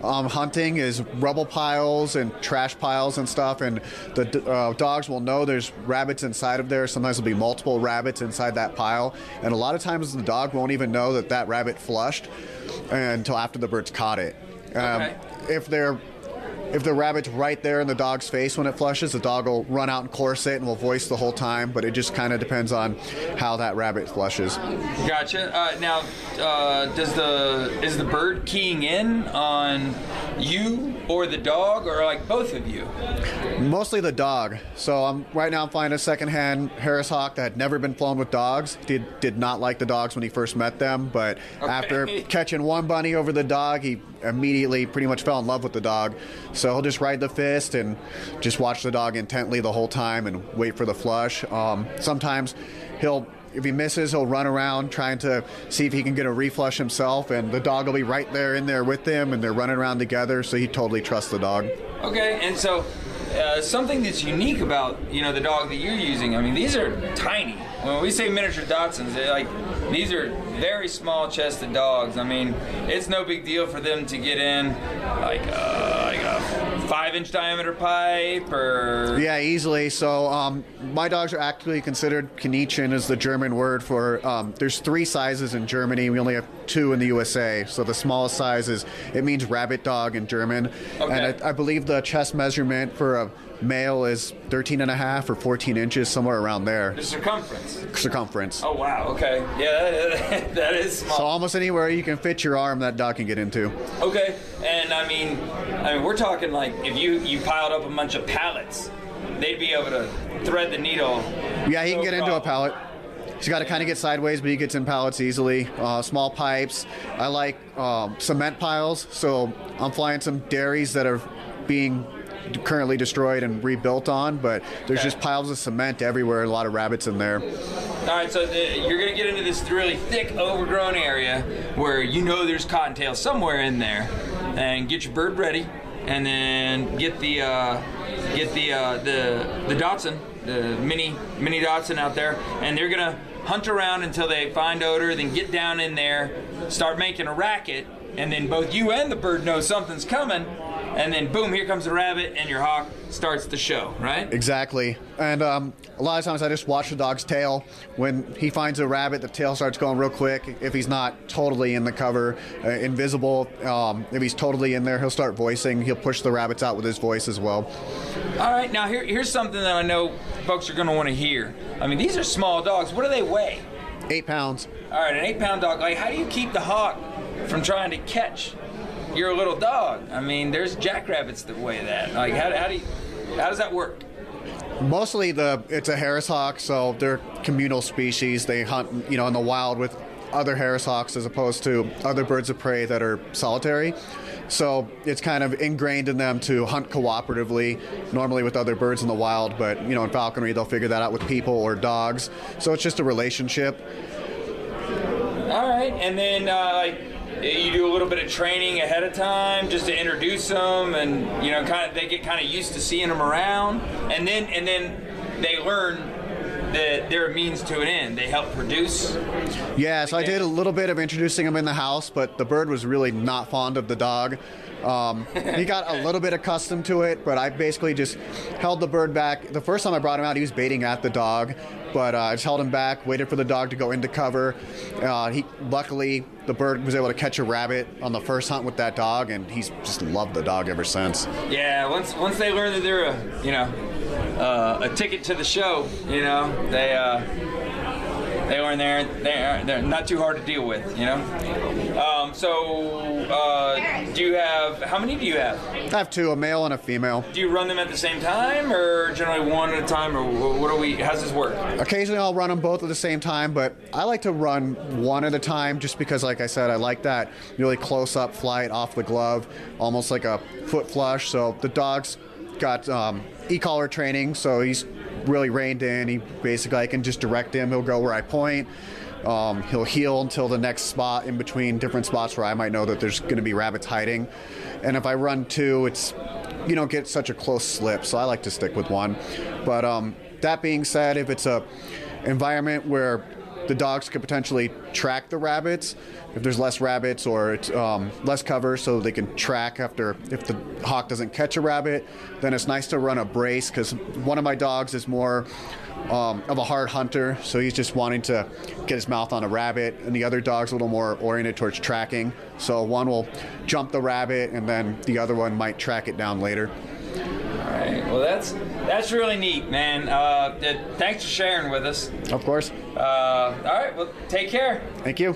F: um, hunting is rubble piles and trash piles and stuff, and the uh, dogs will know there's rabbits inside of there. Sometimes there'll be multiple rabbits inside that pile, and a lot of times the dog won't even know that that rabbit flushed until after the bird's caught it. Um,
E: Okay.
F: If they're If the rabbit's right there in the dog's face when it flushes, the dog will run out and course it and will voice the whole time, but it just kind of depends on how that rabbit flushes.
E: Gotcha. Uh, now, uh, does the is the bird keying in on you or the dog, or like both of you?
F: Mostly the dog. So I'm right now I'm flying a secondhand Harris Hawk that had never been flown with dogs. Did did not like the dogs when he first met them, but
E: Okay.
F: after catching one bunny over the dog, he immediately pretty much fell in love with the dog. So he'll just ride the fist and just watch the dog intently the whole time and wait for the flush. Um, sometimes he'll, if he misses, he'll run around trying to see if he can get a reflush himself, and the dog will be right there in there with him, and they're running around together, so he totally trusts the dog.
E: Okay, and so uh, something that's unique about you know the dog that you're using. I mean, these are tiny. When we say miniature Dachshunds, they're like these are very small-chested dogs. I mean, it's no big deal for them to get in like uh, like a five-inch diameter pipe or
F: Yeah, easily. So um, my dogs are actually considered Kanichin, is the German word for. Um, there's three sizes in Germany. We only have two in the U S A. So the smallest size is it means rabbit dog in German,
E: Okay.
F: and I, I believe the chest measurement for a male is thirteen and a half or fourteen inches, somewhere around there.
E: the circumference.
F: Circumference.
E: Oh wow. Okay. Yeah, that, that is small.
F: So almost anywhere you can fit your arm, that dog can get into.
E: Okay, and I mean, I mean, we're talking like if you you piled up a bunch of pallets, they'd be able to thread the needle.
F: Yeah, he can
E: No
F: get into a
E: problem.
F: pallet. He's got to kind of get sideways, but he gets in pallets easily. Uh, small pipes. I like um, cement piles, so I'm flying some dairies that are being currently destroyed and rebuilt on, but there's
E: Okay.
F: just piles of cement everywhere, a lot of rabbits in there.
E: All right, so the, you're gonna get into this really thick, overgrown area where you know there's cottontail somewhere in there, and get your bird ready, and then get the uh, get the uh, the the Dachshund, the mini mini Dachshund out there, and they're gonna hunt around until they find odor, then get down in there, start making a racket, and then both you and the bird know something's coming, and then boom, here comes the rabbit, and your hawk starts the show, right?
F: Exactly. And um, a lot of times I just watch the dog's tail. When he finds a rabbit, the tail starts going real quick. If he's not totally in the cover, uh, invisible, um, if he's totally in there, he'll start voicing. He'll push the rabbits out with his voice as well.
E: All right, now here, here's something that I know folks are going to want to hear. I mean, these are small dogs. What do they weigh?
F: Eight pounds.
E: All right, an eight-pound dog. Like, how do you keep the hawk from trying to catch your little dog? I mean, there's jackrabbits that weigh that. Like, how, how do you, how does that work?
F: Mostly the it's a Harris hawk, so they're communal species. They hunt, you know, in the wild with other Harris hawks as opposed to other birds of prey that are solitary. So it's kind of ingrained in them to hunt cooperatively, normally with other birds in the wild, but you know, in falconry they'll figure that out with people or dogs. So it's just a relationship.
E: All right, and then uh, like you do a little bit of training ahead of time just to introduce them, and you know, kind of they get kind of used to seeing them around, and then and then they learn that they're a means to an end. They help produce.
F: Yeah, so I did a little bit of introducing him in the house, but the bird was really not fond of the dog. Um, he got a little bit accustomed to it, but I basically just held the bird back. The first time I brought him out, he was baiting at the dog, but uh, I just held him back, waited for the dog to go into cover. Uh, he luckily, the bird was able to catch a rabbit on the first hunt with that dog, and he's just loved the dog ever since.
E: Yeah, once once they learn that they're a you know uh, a ticket to the show, you know they uh, they learn they're they're they're not too hard to deal with, you know. Um, so uh, do you have how many do you have?
F: I have two, a male and a female.
E: Do you run them at the same time, or generally one at a time, or wh- what do we? How's this work?
F: Occasionally I'll run them both at the same time, but I like to run one at a time just because, like I said, I like that really close-up flight off the glove, almost like a foot flush. So the dog's got um, e-collar training, so he's really reined in. He basically, I can just direct him. He'll go where I point. Um, he'll heel until the next spot in between different spots where I might know that there's going to be rabbits hiding. And if I run two, it's you don't get such a close slip, so I like to stick with one. But um, that being said, if it's a environment where the dogs could potentially track the rabbits if there's less rabbits or it's um, less cover, so they can track after if the hawk doesn't catch a rabbit. Then it's nice to run a brace because one of my dogs is more um, of a hard hunter, so he's just wanting to get his mouth on a rabbit, and the other dog's a little more oriented towards tracking. So one will jump the rabbit, and then the other one might track it down later.
E: All right. Well, that's that's really neat, man. Uh, th- thanks for sharing with us.
F: Of course.
E: Uh, all right. Well, take care.
F: Thank you.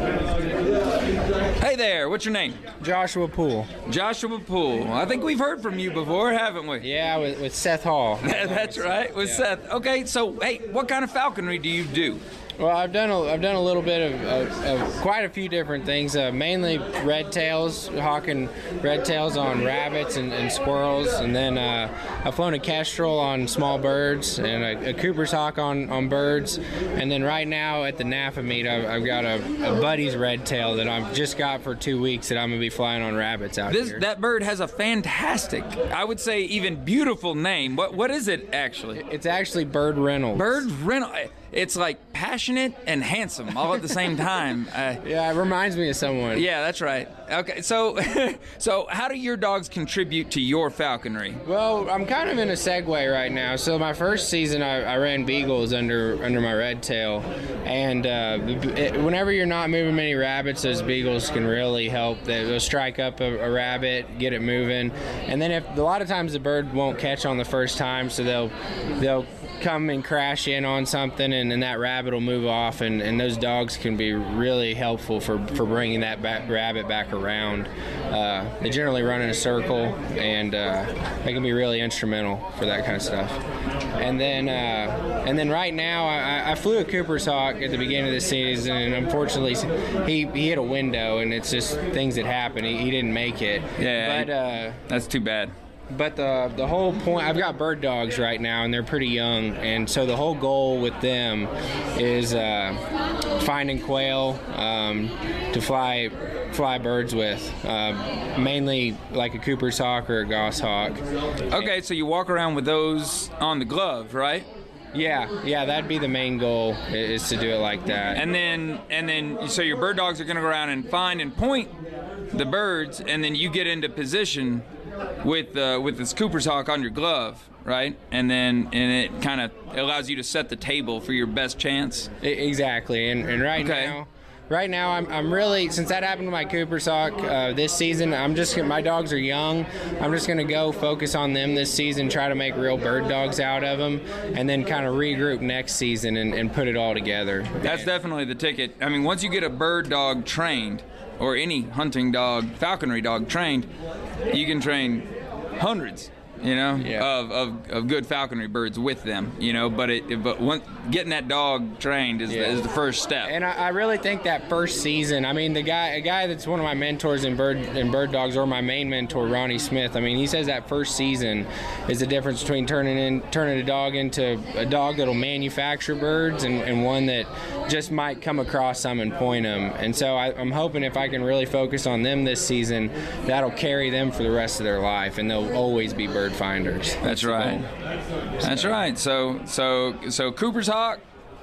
E: Hey there. What's your name?
B: Joshua Poole.
E: Joshua Poole. I think we've heard from you before, haven't we?
B: Yeah, with, with Seth Hall.
E: That's right, with
B: Yeah.
E: Seth. Okay, so hey, what kind of falconry do you do?
B: Well, I've done a, I've done a little bit of, of, of quite a few different things. Uh, mainly red tails, hawking red tails on rabbits and, and squirrels, and then uh, I've flown a kestrel on small birds and a, a Cooper's hawk on, on birds. And then right now at the N A F A meet, I've, I've got a, a Buddy's red tail that I've just got for two weeks that I'm gonna be flying on rabbits out
E: This
B: here.
E: that bird has a fantastic, I would say even beautiful name. What what is it actually?
B: It's actually Bird Reynolds.
E: Bird Reynolds. It's like passionate and handsome all at the same time. Uh,
B: Yeah, it reminds me of someone.
E: yeah, that's right. Okay, so so how do your dogs contribute to your falconry?
B: Well, I'm kind of in a segue right now. So my first season, I, I ran beagles under under my red tail, and uh, it, whenever you're not moving many rabbits, those beagles can really help. They, they'll strike up a, a rabbit, get it moving, and then if a lot of times the bird won't catch on the first time, so they'll they'll come and crash in on something, and, and that rabbit will move off, and, and those dogs can be really helpful for, for bringing that back, rabbit back around. Uh, they generally run in a circle, and uh, they can be really instrumental for that kind of stuff. And then uh, and then right now, I, I flew a Cooper's hawk at the beginning of the season, and unfortunately, he, he hit a window, and it's just things that happen. He, he didn't make it.
E: Yeah,
B: But uh,
E: that's too bad.
B: But the the whole point, I've got bird dogs right now, and they're pretty young, and so the whole goal with them is uh, finding quail um, to fly fly birds with, uh, mainly like a Cooper's hawk or a goshawk.
E: Okay, so you walk around with those on the glove, right?
B: Yeah, yeah, that'd be the main goal, i- is to do it like that.
E: And then and then so your bird dogs are going to go around and find and point the birds, and then you get into position with uh, with this Cooper's hawk on your glove, right? And then and it kind of allows you to set the table for your best chance.
B: I- exactly, and, and right
E: Okay.
B: now, right now I'm, I'm really, since that happened to my Cooper's hawk uh, this season, I'm just my dogs are young. I'm just gonna go focus on them this season, try to make real bird dogs out of them, and then kind of regroup next season and, and put it all together.
E: That's definitely the ticket. I mean, once you get a bird dog trained, or any hunting dog, falconry dog trained, you can train hundreds, you know,
B: Yeah.
E: of, of, of good falconry birds with them, you know. But it, but one, getting that dog trained is,
B: Yeah.
E: the, is the first step.
B: And I, I really think that first season, I mean, the guy, a guy that's one of my mentors in bird in bird dogs, or my main mentor, Ronnie Smith. I mean, he says that first season is the difference between turning in turning a dog into a dog that'll manufacture birds and, and one that just might come across some and point them. And so I, I'm hoping if I can really focus on them this season, that'll carry them for the rest of their life, and they'll always be bird finders.
E: That's right. That's right. So so so Cooper's hawk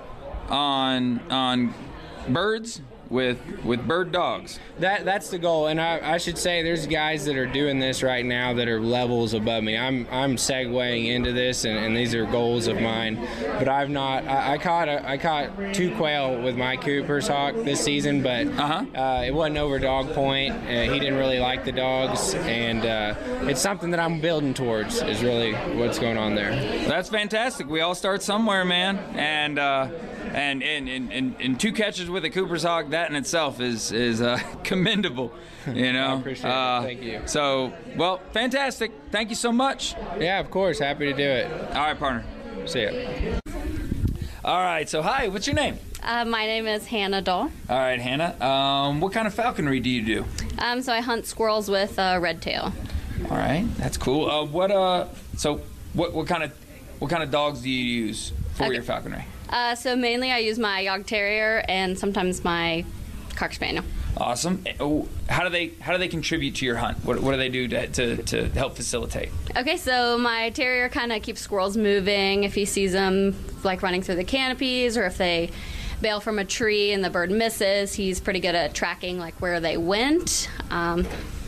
E: on on birds with with bird dogs.
B: That that's the goal, and I, I should say there's guys that are doing this right now that are levels above me. I'm I'm segueing into this, and, and these are goals of mine. But I've not. I, I caught a, I caught two quail with my Cooper's hawk this season, but
E: Uh-huh.
B: uh, it wasn't over dog point. Uh, he didn't really like the dogs, and uh, it's something that I'm building towards. Is really what's going on there.
E: That's fantastic. We all start somewhere, man. And uh, and, and, and, and and two catches with a Cooper's hawk, that in itself is is uh, commendable. You know.
B: I appreciate it.
E: Uh,
B: Thank you.
E: So, well, fantastic. Thank you so much.
B: Yeah, of course, happy to do it.
E: All right, partner.
B: See ya.
E: All right. So, hi. What's your name?
G: Uh, my name is Hannah Dahl.
E: All right, Hannah. Um, what kind of falconry do you do?
G: Um, so I hunt squirrels with uh, red tail.
E: All right, that's cool. Uh, what uh, so what what kind of what kind of dogs do you use for
G: Okay.
E: your falconry?
G: Uh, so mainly I use my Yog Terrier and sometimes my Cocker Spaniel.
E: Awesome. Oh, how do they how do they contribute to your hunt? What what do they do to to, to help facilitate?
G: Okay, so my terrier kind of keeps squirrels moving if he sees them like running through the canopies, or if they bail from a tree and the bird misses, he's pretty good at tracking like where they went. Um,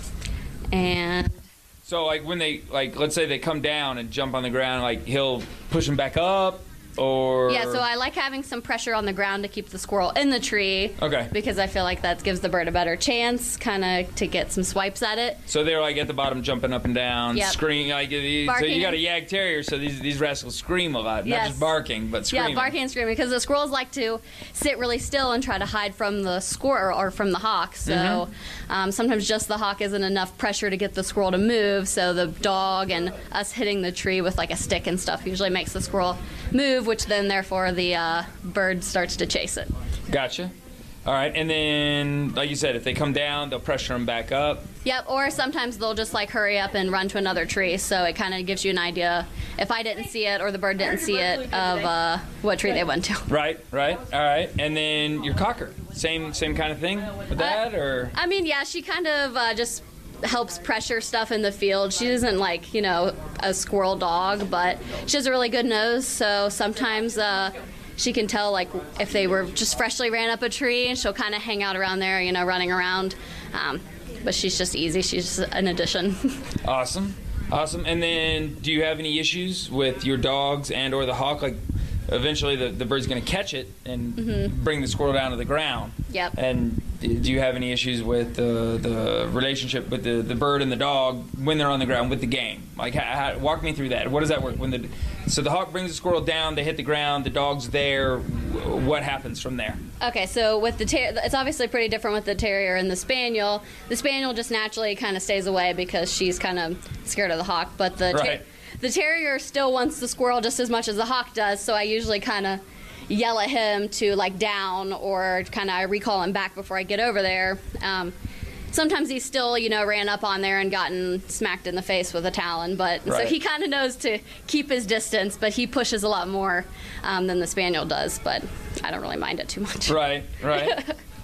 G: and
E: So like when they like let's say they come down and jump on the ground, like he'll push them back up. Or
G: yeah, so I like having some pressure on the ground to keep the squirrel in the tree.
E: Okay.
G: Because I feel like that gives the bird a better chance, kind of to get some swipes at it.
E: So they're like at the bottom, jumping up and down,
G: Yep.
E: screaming. Like, so
G: Barking.
E: you got a Yag Terrier, so these these rascals scream a lot, not
G: Yes.
E: just barking, but screaming.
G: Yeah, barking and screaming, because the squirrels like to sit really still and try to hide from the squirrel or from the hawk. So
E: Mm-hmm.
G: um, sometimes just the hawk isn't enough pressure to get the squirrel to move. So the dog and us hitting the tree with like a stick and stuff usually makes the squirrel move, which then therefore the uh, bird starts to chase it.
E: Gotcha. All right, and then like you said, if they come down, they'll pressure them back up.
G: Yep, or sometimes they'll just like hurry up and run to another tree, so it kind of gives you an idea, if I didn't see it or the bird didn't see it, of uh, what tree they went to.
E: Right, right, all right. And then your cocker, same same kind of thing with that, or?
G: I mean, yeah, she kind of uh, just helps pressure stuff in the field. She isn't like, you know, a squirrel dog, but she has a really good nose, so sometimes uh, she can tell like if they were just freshly ran up a tree, and she'll kind of hang out around there, you know, running around. Um, but she's just easy. She's just an addition.
E: Awesome, awesome. And then, do you have any issues with your dogs and or the hawk? Like, eventually the, the bird's going to catch it and
G: Mm-hmm.
E: bring the squirrel down to the ground.
G: Yep.
E: And do you have any issues with the the relationship with the, the bird and the dog when they're on the ground with the game? Like, how, how, walk me through that. What does that work? When the so the hawk brings the squirrel down, they hit the ground, the dog's there. What happens from there?
G: Okay, so with the ter- it's obviously pretty different with the terrier and the spaniel. The spaniel just naturally kind of stays away because she's kind of scared of the hawk, but the ter-
E: Right.
G: the terrier still wants the squirrel just as much as the hawk does, so I usually kind of yell at him to like down, or kind of I recall him back before I get over there. Um, sometimes he still, you know, ran up on there and gotten smacked in the face with a talon, but so
E: Right.
G: he kind of knows to keep his distance, but he pushes a lot more um, than the spaniel does, but I don't really mind it too much.
E: Right, right.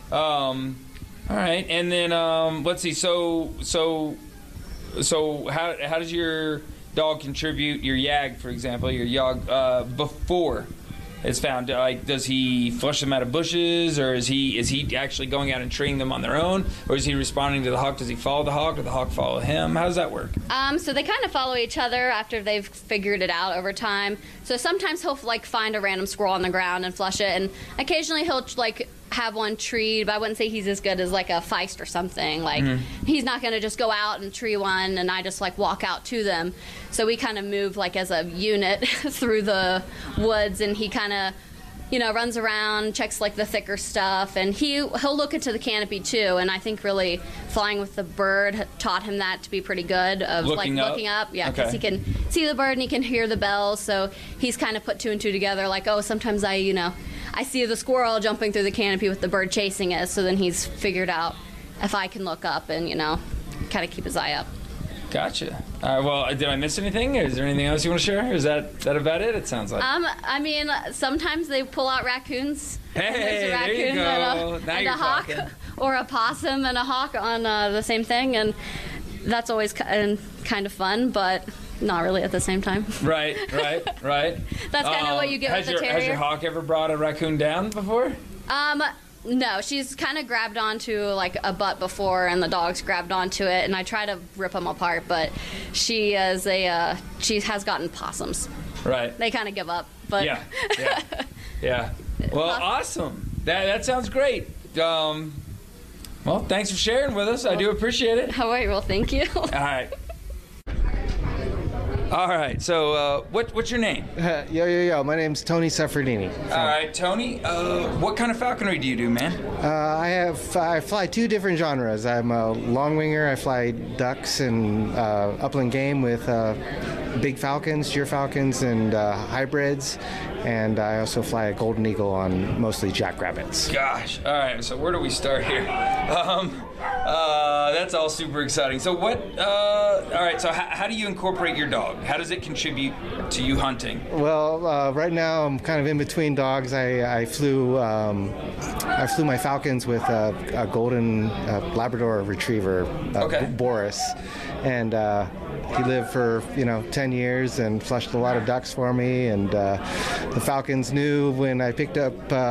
E: um, all right, and then um, let's see. So, so, so, how how does your dog contribute? Your Yag, for example, your Yag uh, before it's found. Like, does he flush them out of bushes, or is he is he actually going out and treeing them on their own, or is he responding to the hawk? Does he follow the hawk, or the hawk follow him? How does that work?
G: Um, so they kind of follow each other after they've figured it out over time. So sometimes he'll like find a random squirrel on the ground and flush it, and occasionally he'll like have one treed, but I wouldn't say he's as good as like a Feist or something. Like
E: Mm-hmm.
G: he's not going to just go out and tree one and I just like walk out to them. So we kind of move like as a unit through the woods, and he kind of, you know, runs around, checks like the thicker stuff, and he he'll look into the canopy too. And I think really flying with the bird taught him that to be pretty good of
E: Looking
G: like
E: up?
G: looking up, yeah, because
E: Okay.
G: he can see the bird and he can hear the bells. So he's kind of put two and two together. Like, oh, sometimes I, you know, I see the squirrel jumping through the canopy with the bird chasing it. So then he's figured out if I can look up and, you know, kind of keep his eye up.
E: Gotcha. Uh, well, did I miss anything? Is there anything else you want to share? Is that is that about it? It sounds like.
G: Um, I mean, sometimes they pull out raccoons.
E: Hey,
G: There's a
E: there you
G: raccoon
E: go.
G: and a,
E: Now
G: and
E: you're
G: a hawk,
E: talking.
G: or a possum and a hawk on uh, the same thing, and that's always ki- and kind of fun, but not really at the same time.
E: Right, right, right.
G: That's kinda what you get
E: has
G: with the
E: your, Has
G: terrier.
E: your hawk ever brought a raccoon down before?
G: Um, no, she's kind of grabbed onto like a butt before, and the dog's grabbed onto it, and I try to rip them apart, but she is a uh, she has gotten possums.
E: Right.
G: They kind of give up, but
E: Yeah, yeah, yeah. Well, awesome. That that sounds great. Um, well, thanks for sharing with us. I do appreciate it.
G: All right, well, thank you.
E: All right. All right. So, uh, what what's your name?
H: yo, yo, yo. My name's Tony Sefferdini.
E: All right, Tony. Uh, what kind of falconry do you do, man?
H: Uh, I have I fly two different genres. I'm a long winger. I fly ducks and uh, upland game with uh, big falcons, gyr falcons, and uh, hybrids. And I also fly a golden eagle on mostly jackrabbits.
E: Gosh. All right. So where do we start here? Um, uh, that's all super exciting. So what? Uh, all right. So how, how do you incorporate your dog? How does it contribute to you hunting?
H: Well, uh, right now I'm kind of in between dogs. I, I flew um, I flew my falcons with a, a golden uh, Labrador Retriever, uh,
E: Okay.
H: B- Boris, and uh, he lived for you know ten years and flushed a lot of ducks for me. And uh, the falcons knew when I picked up uh,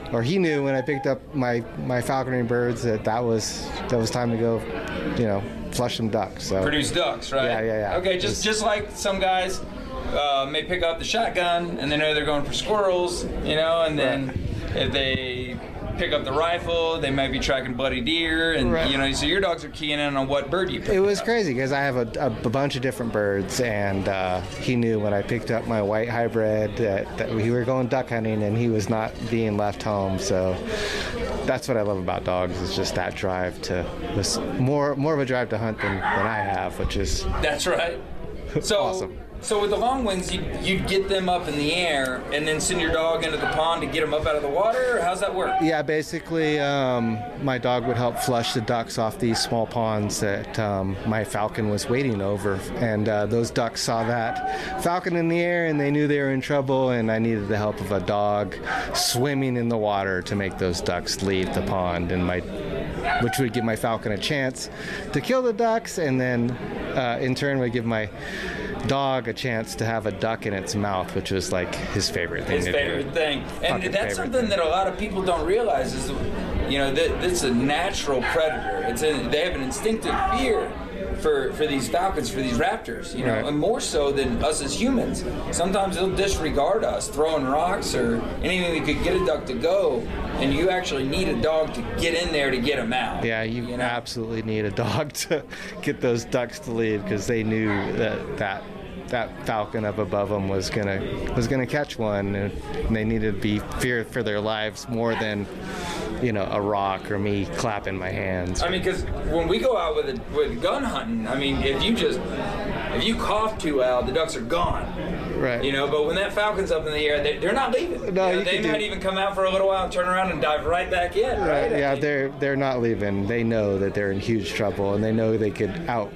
H: or he knew when I picked up my, my falconry birds that that was that was time to go, you know, flush some ducks. So
E: produce ducks, right?
H: Yeah, yeah, yeah.
E: Okay, just just like some guys uh, may pick up the shotgun and they know they're going for squirrels, you know, and then right. if they pick up the rifle, they might be tracking bloody deer, and right. you know, so your dogs are keying in on what bird you pick.
H: It was
E: up.
H: crazy because I have a, a, a bunch of different birds, and uh, he knew when I picked up my white hybrid that, that we were going duck hunting, and he was not being left home. So that's what I love about dogs, is just that drive to this more more of a drive to hunt than, than I have, which is
E: that's right. So
H: awesome.
E: So with the long wings, you you'd get them up in the air and then send your dog into the pond to get them up out of the water, or how's that work?
H: Yeah, basically, um, my dog would help flush the ducks off these small ponds that um, my falcon was wading over, and uh, those ducks saw that falcon in the air, and they knew they were in trouble, and I needed the help of a dog swimming in the water to make those ducks leave the pond, and my which would give my falcon a chance to kill the ducks, and then uh, in turn would give my dog a chance to have a duck in its mouth, which was like his favorite thing.
E: His
H: to
E: favorite
H: do.
E: thing, and
H: Fucking
E: that's something
H: thing.
E: that a lot of people don't realize is, you know, that it's a natural predator. It's a, they have an instinctive fear for for these falcons, for these raptors, you know,
H: right.
E: and more so than us as humans. Sometimes they'll disregard us, throwing rocks or anything that could get a duck to go, and you actually need a dog to get in there to get them out.
H: Yeah, you,
E: you know?
H: absolutely need a dog to get those ducks to leave, because they knew that that that falcon up above them was gonna was gonna catch one, and they needed to be feared for their lives more than, you know, a rock or me clapping my hands.
E: I mean, because when we go out with a, with gun hunting, I mean, if you just if you cough too loud, the ducks are gone.
H: Right.
E: You know, but when that falcon's up in the air, they, they're not leaving.
H: No,
E: you know,
H: you
E: they
H: could
E: might
H: do-
E: even come out for a little while and turn around and dive right back in. Right?
H: Right, yeah,
E: I mean,
H: they're they're not leaving. They know that they're in huge trouble, and they know they could out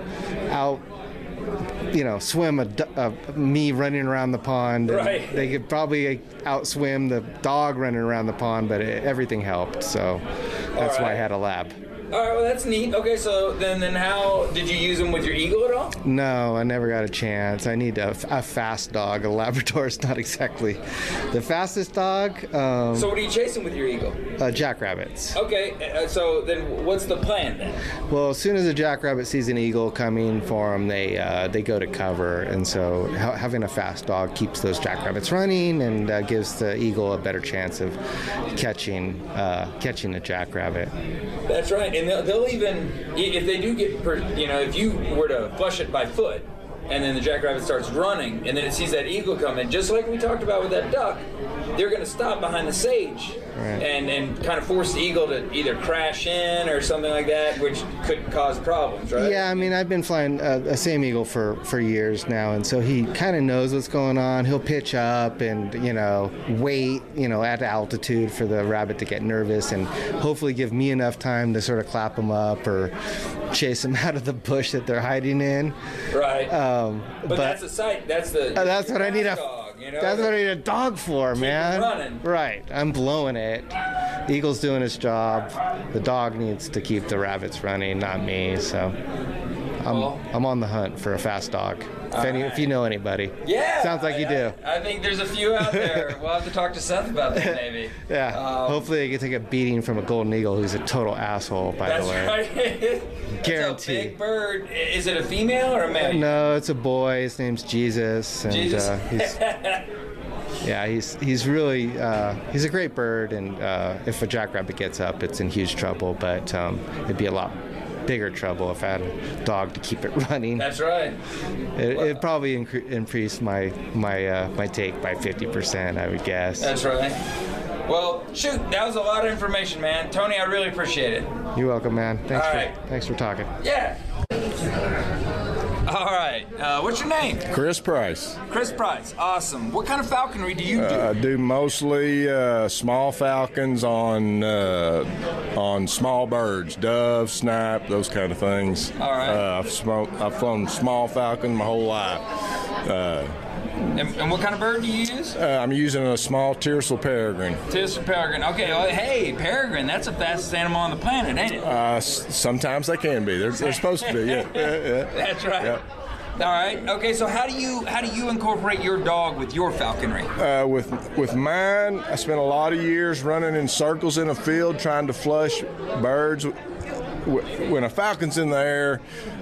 H: out you know swim a, du- uh, me running around the pond. And
E: Right.
H: They could probably outswim the dog running around the pond, but it, everything helped. So that's why I
E: right.
H: had a lab.
E: All right, well, that's neat. Okay, so then, then how did you use them with your eagle at all?
H: No, I never got a chance. I need a, a fast dog. A Labrador is not exactly the fastest dog. Um,
E: So what are you chasing with your eagle?
H: uh, jackrabbits.
E: Okay, uh, so then what's the plan then?
H: Well, as soon as a jackrabbit sees an eagle coming for them, they uh, they go to cover, and so ha- having a fast dog keeps those jackrabbits running and uh, gives the eagle a better chance of catching uh, catching the jackrabbit.
E: That's right, and they'll, they'll even, if they do get, per, you know, if you were to flush it by foot, and then the jackrabbit starts running, and then it sees that eagle coming, just like we talked about with that duck, they're going to stop behind the sage
H: Right.
E: and, and kind of force the eagle to either crash in or something like that, which could cause problems, right?
H: Yeah, I mean, I've been flying a, a same eagle for, for years now, and so he kind of knows what's going on. He'll pitch up and, you know, wait, you know, at altitude for the rabbit to get nervous, and hopefully give me enough time to sort of clap him up or chase him out of the bush that they're hiding in.
E: Right.
H: Um,
E: but,
H: but
E: that's the sight. That's the.
H: Uh, that's what I need a.
E: dog, you know?
H: That's what I need a dog for, man.
E: running.
H: Right. I'm blowing it. Eagle's doing his job. The dog needs to keep the rabbits running, not me. So, I'm
E: Well-
H: I'm on the hunt for a fast dog. If, any, if you know anybody.
E: Yeah.
H: Sounds like you do.
E: I, I think there's a few out there. We'll have to talk to Seth about that, maybe.
H: Yeah.
E: Um,
H: Hopefully, they can take a beating from a golden eagle, who's a total asshole, by
E: That's
H: the way.
E: right. That's
H: Guarantee.
E: a big bird. Is it a female or a male?
H: No, it's a boy. His name's Jesus, and
E: Jesus.
H: Uh, he's. Yeah, he's he's really uh, he's a great bird, and uh, if a jackrabbit gets up, it's in huge trouble. But um, it'd be a lot bigger trouble if I had a dog to keep it running.
E: That's right.
H: It, it'd probably incre- increase my my uh, my take by fifty percent, I would guess.
E: That's right. Well, shoot, that was a lot of information, man. Tony, I really appreciate it.
H: You're welcome, man. Thanks
E: All
H: for
E: right.
H: thanks for talking.
E: Yeah. All right. Uh, what's your name?
I: Chris Price.
E: Chris Price. Awesome. What kind of falconry do you do?
I: Uh, I do mostly uh, small falcons on uh, on small birds, dove, snipe, those kind of things.
E: All right.
I: Uh, I've, smoke, I've flown small falcon my whole life. Uh,
E: and, and what kind of bird do you use?
I: uh, I'm using a small Tiercel peregrine.
E: Tiercel peregrine. Okay. Well, hey, peregrine. That's the fastest animal on the planet, ain't it?
I: Uh, s- sometimes they can be. They're, they're supposed to be. Yeah. yeah, yeah.
E: That's right.
I: Yep.
E: All right. Okay. So how do you how do you incorporate your dog with your falconry?
I: Uh, with with mine, I spent a lot of years running in circles in a field trying to flush birds. When a falcon's in the air,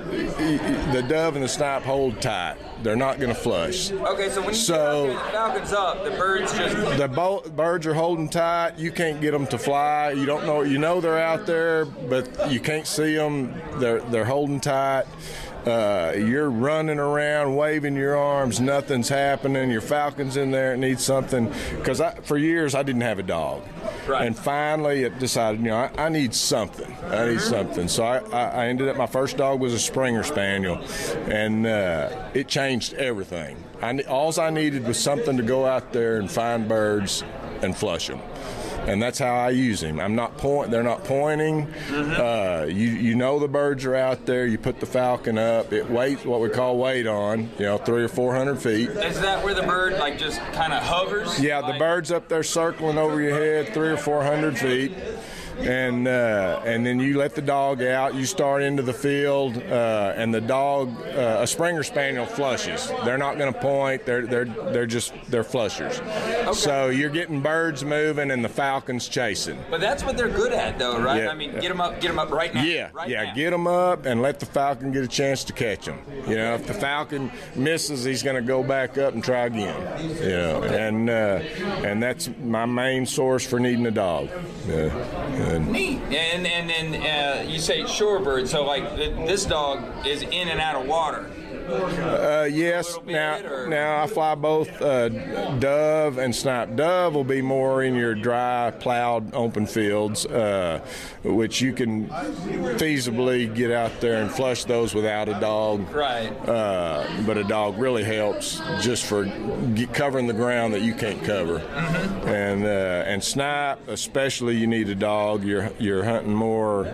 I: the dove and the snipe hold tight. They're not going to flush.
E: Okay, so when you
I: so,
E: get the falcon's up, the birds just...
I: The bo- birds are holding tight. You can't get them to fly. You don't know. You know they're out there, but you can't see them. They're, they're holding tight. Uh, you're running around, waving your arms. Nothing's happening. Your falcon's in there. It needs something. Because for years, I didn't have a dog.
E: Right.
I: And finally, it decided, you know, I, I need something. I need something. So I, I, I ended up, my first dog was a Springer Spaniel. And uh, it changed everything. I, all I needed was something to go out there and find birds and flush them. And that's how I use him. I'm not point. They're not pointing. Mm-hmm. Uh, you you know the birds are out there. You put the falcon up. It weighs what we call weight on. You know, three or four hundred feet.
E: Is that where the bird like just kind of hovers?
I: Yeah,
E: like...
I: the bird's up there circling over your head, three or four hundred feet. And uh, and then you let the dog out. You start into the field, uh, and the dog, uh, a Springer Spaniel, flushes. They're not going to point. They're they're they're just they're flushers. Okay. So you're getting birds moving and the falcons chasing.
E: But that's what they're good at, though, right?
I: Yeah.
E: I mean, get them up, get them up right now.
I: Yeah,
E: right
I: yeah.
E: now.
I: Get them up and let the falcon get a chance to catch them. You know, if the falcon misses, he's going to go back up and try again. You know, okay. and uh, and that's my main source for needing a dog. Yeah. And,
E: Neat. And and and uh, you say shorebird, so like this dog is in and out of water.
I: Uh, yes. Now,
E: bit,
I: now I fly both uh, dove and snipe. Dove will be more in your dry, plowed, open fields, uh, which you can feasibly get out there and flush those without a dog.
E: Right.
I: Uh, but a dog really helps just for get, covering the ground that you can't cover.
E: Mm-hmm.
I: And uh, and snipe, especially, you need a dog. You're you're hunting more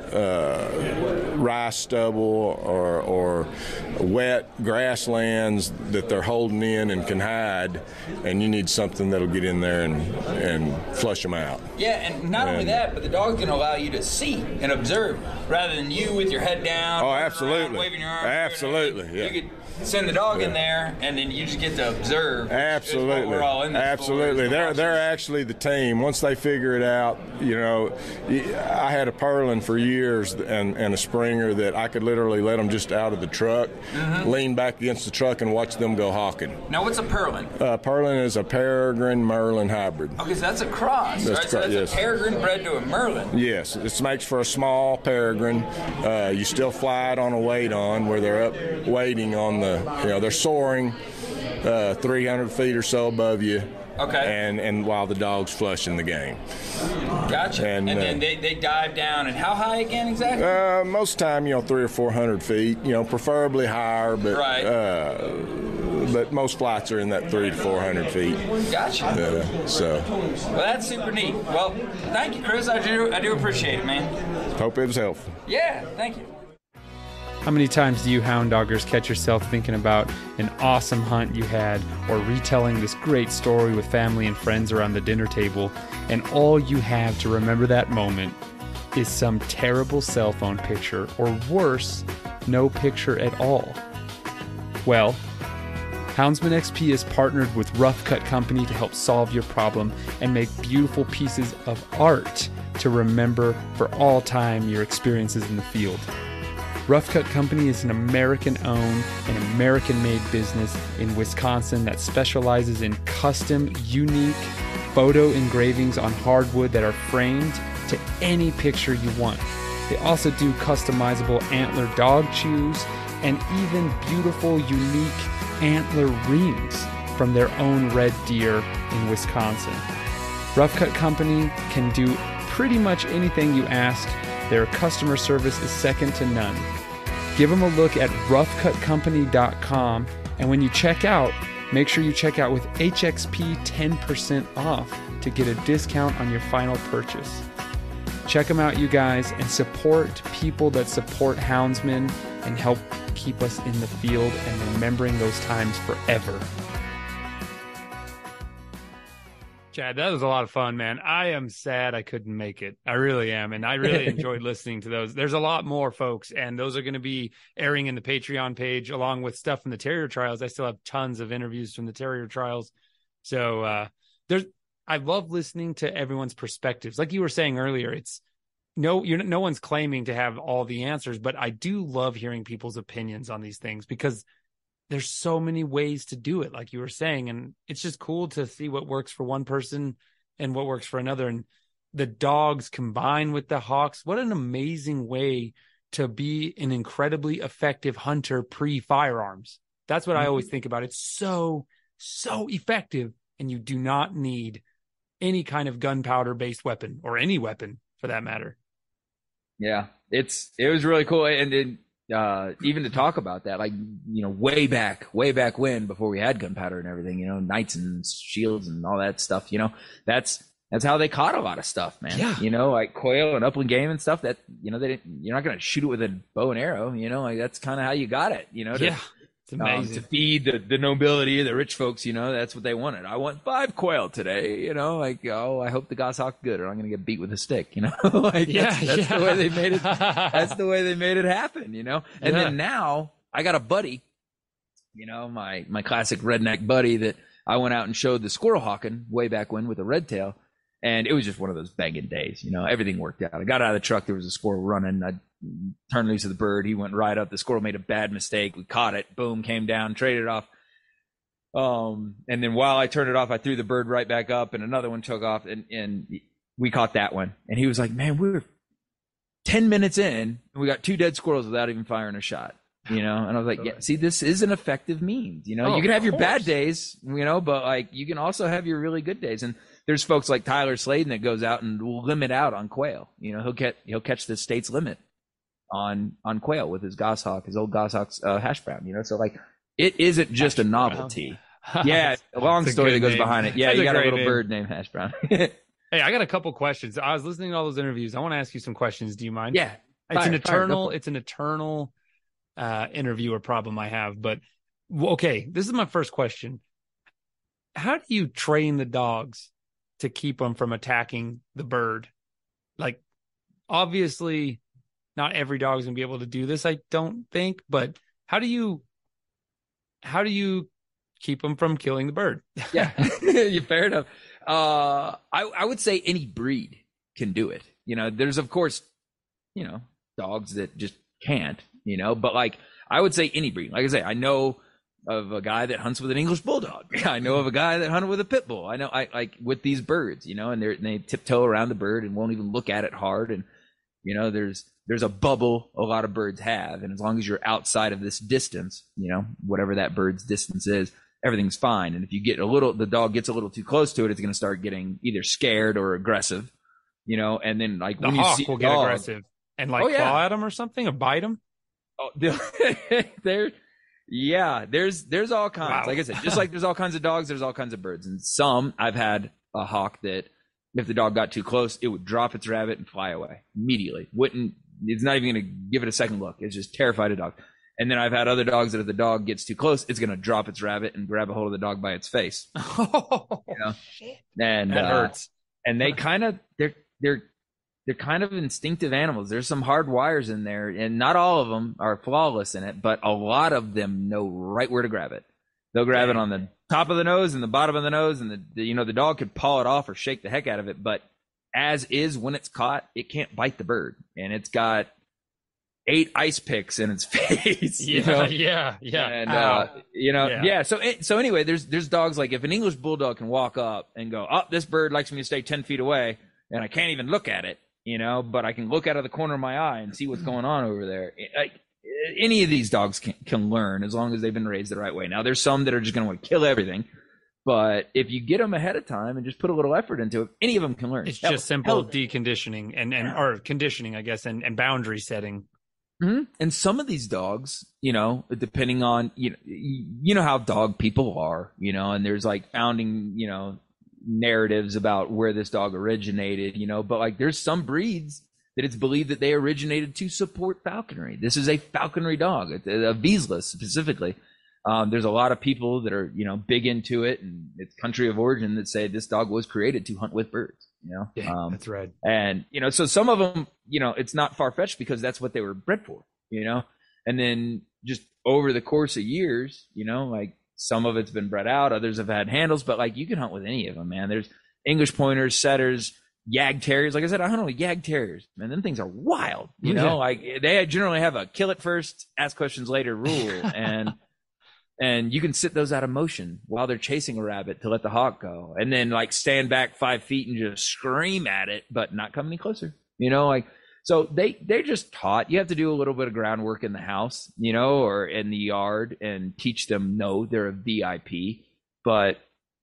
I: uh, rice stubble or or wet grasslands that they're holding in and can hide, and you need something that'll get in there and and flush them out.
E: Yeah, and not and, only that, but the dog's going to allow you to see and observe rather than you with your head down.
I: Oh, absolutely.
E: Around, waving your arms.
I: Absolutely, yeah.
E: You could send the dog yeah. in there, and then you just get to observe.
I: Absolutely.
E: We're all in this
I: Absolutely.
E: for,
I: they're they're actually the team. Once they figure it out, you know, I had a Perlin for years and, and a Springer that I could literally let them just out of the truck, mm-hmm. lean back against the truck and watch them go hawking.
E: Now, what's a Perlin?
I: Uh, Perlin is a Peregrine Merlin hybrid.
E: Okay, so that's a cross,
I: that's
E: right? So that's
I: yes.
E: a Peregrine bred to a Merlin.
I: Yes, it makes for a small Peregrine. Uh, you still fly it on a weight on where they're up waiting on the, you know, they're soaring uh, three hundred feet or so above you.
E: Okay.
I: And and while the dog's flushing the game.
E: Gotcha. And, and uh, then they, they dive down. And how high again exactly?
I: Uh, most of the time, you know, three or four hundred feet. You know, preferably higher, but
E: right.
I: uh, but most flights are in that three to four hundred feet.
E: Gotcha.
I: Uh, so.
E: Well, that's super neat. Well, thank you, Chris. I do I do appreciate it, man.
I: Hope it was helpful.
E: Yeah. Thank you.
C: How many times do you hound doggers catch yourself thinking about an awesome hunt you had or retelling this great story with family and friends around the dinner table, and all you have to remember that moment is some terrible cell phone picture, or worse, no picture at all? Well, Houndsman X P is partnered with Rough Cut Company to help solve your problem and make beautiful pieces of art to remember for all time your experiences in the field. Rough Cut Company is an American-owned and American-made business in Wisconsin that specializes in custom, unique photo engravings on hardwood that are framed to any picture you want. They also do customizable antler dog chews and even beautiful, unique antler rings from their own red deer in Wisconsin. Rough Cut Company can do pretty much anything you ask. Their customer service is second to none. Give them a look at rough cut company dot com, and when you check out, make sure you check out with H X P ten percent off to get a discount on your final purchase. Check them out, you guys, and support people that support houndsmen and help keep us in the field and remembering those times forever. Chad, that was a lot of fun, man. I am sad I couldn't make it. I really am. And I really enjoyed listening to those. There's a lot more, folks, and those are going to be airing in the Patreon page along with stuff from the Terrier Trials. I still have tons of interviews from the Terrier Trials. So uh, there's, I love listening to everyone's perspectives. Like you were saying earlier, it's no, you're no one's claiming to have all the answers, but I do love hearing people's opinions on these things because there's so many ways to do it, like you were saying. And it's just cool to see what works for one person and what works for another. And the dogs combined with the hawks, what an amazing way to be an incredibly effective hunter pre-firearms. That's what mm-hmm. I always think about. It's so, so effective. And you do not need any kind of gunpowder based weapon or any weapon for that matter.
D: Yeah, it's, it was really cool. And then, uh even to talk about that, like, you know, way back way back when, before we had gunpowder and everything, you know, knights and shields and all that stuff, you know, that's that's how they caught a lot of stuff, man.
C: Yeah.
D: You know, like quail and upland game and stuff, that, you know, they didn't, you're not going to shoot it with a bow and arrow, you know, like that's kind of how you got it, you know. To,
C: yeah, it's amazing.
D: Um, to feed the, the nobility, the rich folks, you know, that's what they wanted. I want five quail today, you know, like, oh, I hope the goshawk's good or I'm going to get beat with a stick, you know. Like,
C: yeah,
D: that's, that's
C: yeah.
D: the way they made it. That's the way they made it happen, you know. And
C: yeah.
D: then now I got a buddy, you know, my, my classic redneck buddy that I went out and showed the squirrel hawking way back when with a red tail. And it was just one of those banging days, you know, everything worked out. I got out of the truck. There was a squirrel running. I turned loose of the bird. He went right up. The squirrel made a bad mistake. We caught it. Boom, came down, traded it off. Um, and then while I turned it off, I threw the bird right back up and another one took off and, and we caught that one. And he was like, man, we were ten minutes in and we got two dead squirrels without even firing a shot, you know? And I was like, yeah, see, this is an effective means, you know,
C: oh,
D: you can have your
C: course.
D: bad days, you know, but like you can also have your really good days. And there's folks like Tyler Sladen that goes out and will limit out on quail. You know, he'll get he'll catch the state's limit on on quail with his goshawk, his old goshawk's uh, hash brown. You know, so like it isn't just hash a novelty. Yeah, a long
C: That's
D: story
C: a
D: that goes
C: name.
D: behind it. Yeah,
C: That's
D: you
C: a
D: got a
C: great
D: little
C: name.
D: bird named Hash Brown.
C: Hey, I got a couple questions. I was listening to all those interviews. I want to ask you some questions. Do you mind?
D: Yeah,
C: it's
D: fire,
C: an
D: fire,
C: eternal. It's an eternal uh, interviewer problem I have. But well, okay, this is my first question. How do you train the dogs to keep them from attacking the bird? Like, obviously not every dog is gonna be able to do this, I don't think, but how do you how do you keep them from killing the bird?
D: Yeah, yeah, fair enough. uh I, I would say any breed can do it. You know, there's of course, you know, dogs that just can't, you know, but like I would say any breed. Like I say, I know of a guy that hunts with an English bulldog. I know of a guy that hunted with a pit bull. I know, I like with these birds, you know, and they they tiptoe around the bird and won't even look at it hard. And you know, there's there's a bubble a lot of birds have, and as long as you're outside of this distance, you know, whatever that bird's distance is, everything's fine. And if you get a little, the dog gets a little too close to it, it's going to start getting either scared or aggressive, you know. And then like
C: the
D: when
C: hawk
D: you see
C: will
D: a
C: get
D: dog,
C: aggressive and like
D: oh, yeah.
C: claw at them or something or bite them.
D: Oh, they're yeah, there's there's all kinds.
C: Wow.
D: Like I said, just like there's all kinds of dogs, there's all kinds of birds. And some, I've had a hawk that if the dog got too close, it would drop its rabbit and fly away immediately. Wouldn't, it's not even going to give it a second look. It's just terrified of dog. And then I've had other dogs that if the dog gets too close, it's going to drop its rabbit and grab a hold of the dog by its face.
C: Oh,
D: you know? And
C: that
D: uh,
C: hurts.
D: And they kind of they're they're they're kind of instinctive animals. There's some hard wires in there, and not all of them are flawless in it, but a lot of them know right where to grab it. They'll grab
C: Dang.
D: it on the top of the nose and the bottom of the nose, and the, the you know the dog could paw it off or shake the heck out of it, but as is when it's caught, it can't bite the bird, and it's got eight ice picks in its face.
C: Yeah,
D: you know?
C: yeah, yeah.
D: And uh, you know,
C: Yeah.
D: yeah. So it, so anyway, there's there's dogs like if an English bulldog can walk up and go, oh, this bird likes me to stay ten feet away, and I can't even look at it, you know, but I can look out of the corner of my eye and see what's going on over there. Like any of these dogs can can learn as long as they've been raised the right way. Now there's some that are just going to want to kill everything. But if you get them ahead of time and just put a little effort into it, any of them can learn.
C: It's
D: Hell,
C: just simple
D: hell,
C: deconditioning and, and or conditioning, I guess, and, and boundary setting.
D: Mm-hmm. And some of these dogs, you know, depending on, you know, you know how dog people are, you know, and there's like founding, you know, narratives about where this dog originated, you know, but like there's some breeds that it's believed that they originated to support falconry. This is a falconry dog, a Vizsla specifically. Um, there's a lot of people that are, you know, big into it, and it's country of origin that say this dog was created to hunt with birds, you know?
C: Yeah,
D: um,
C: that's right.
D: And, you know, so some of them, you know, it's not far-fetched because that's what they were bred for, you know? And then just over the course of years, you know, like some of it's been bred out, others have had handles, but like you can hunt with any of them, man. There's English pointers, setters, Yag terriers. Like I said, I hunt with Yag terriers, man. Them things are wild, you know?
C: Yeah.
D: Like they generally have a kill it first, ask questions later rule. and And you can sit those out of motion while they're chasing a rabbit to let the hawk go. And then like stand back five feet and just scream at it, but not come any closer. You know, like, so they, they're just taught. You have to do a little bit of groundwork in the house, you know, or in the yard and teach them, no, they're a V I P. But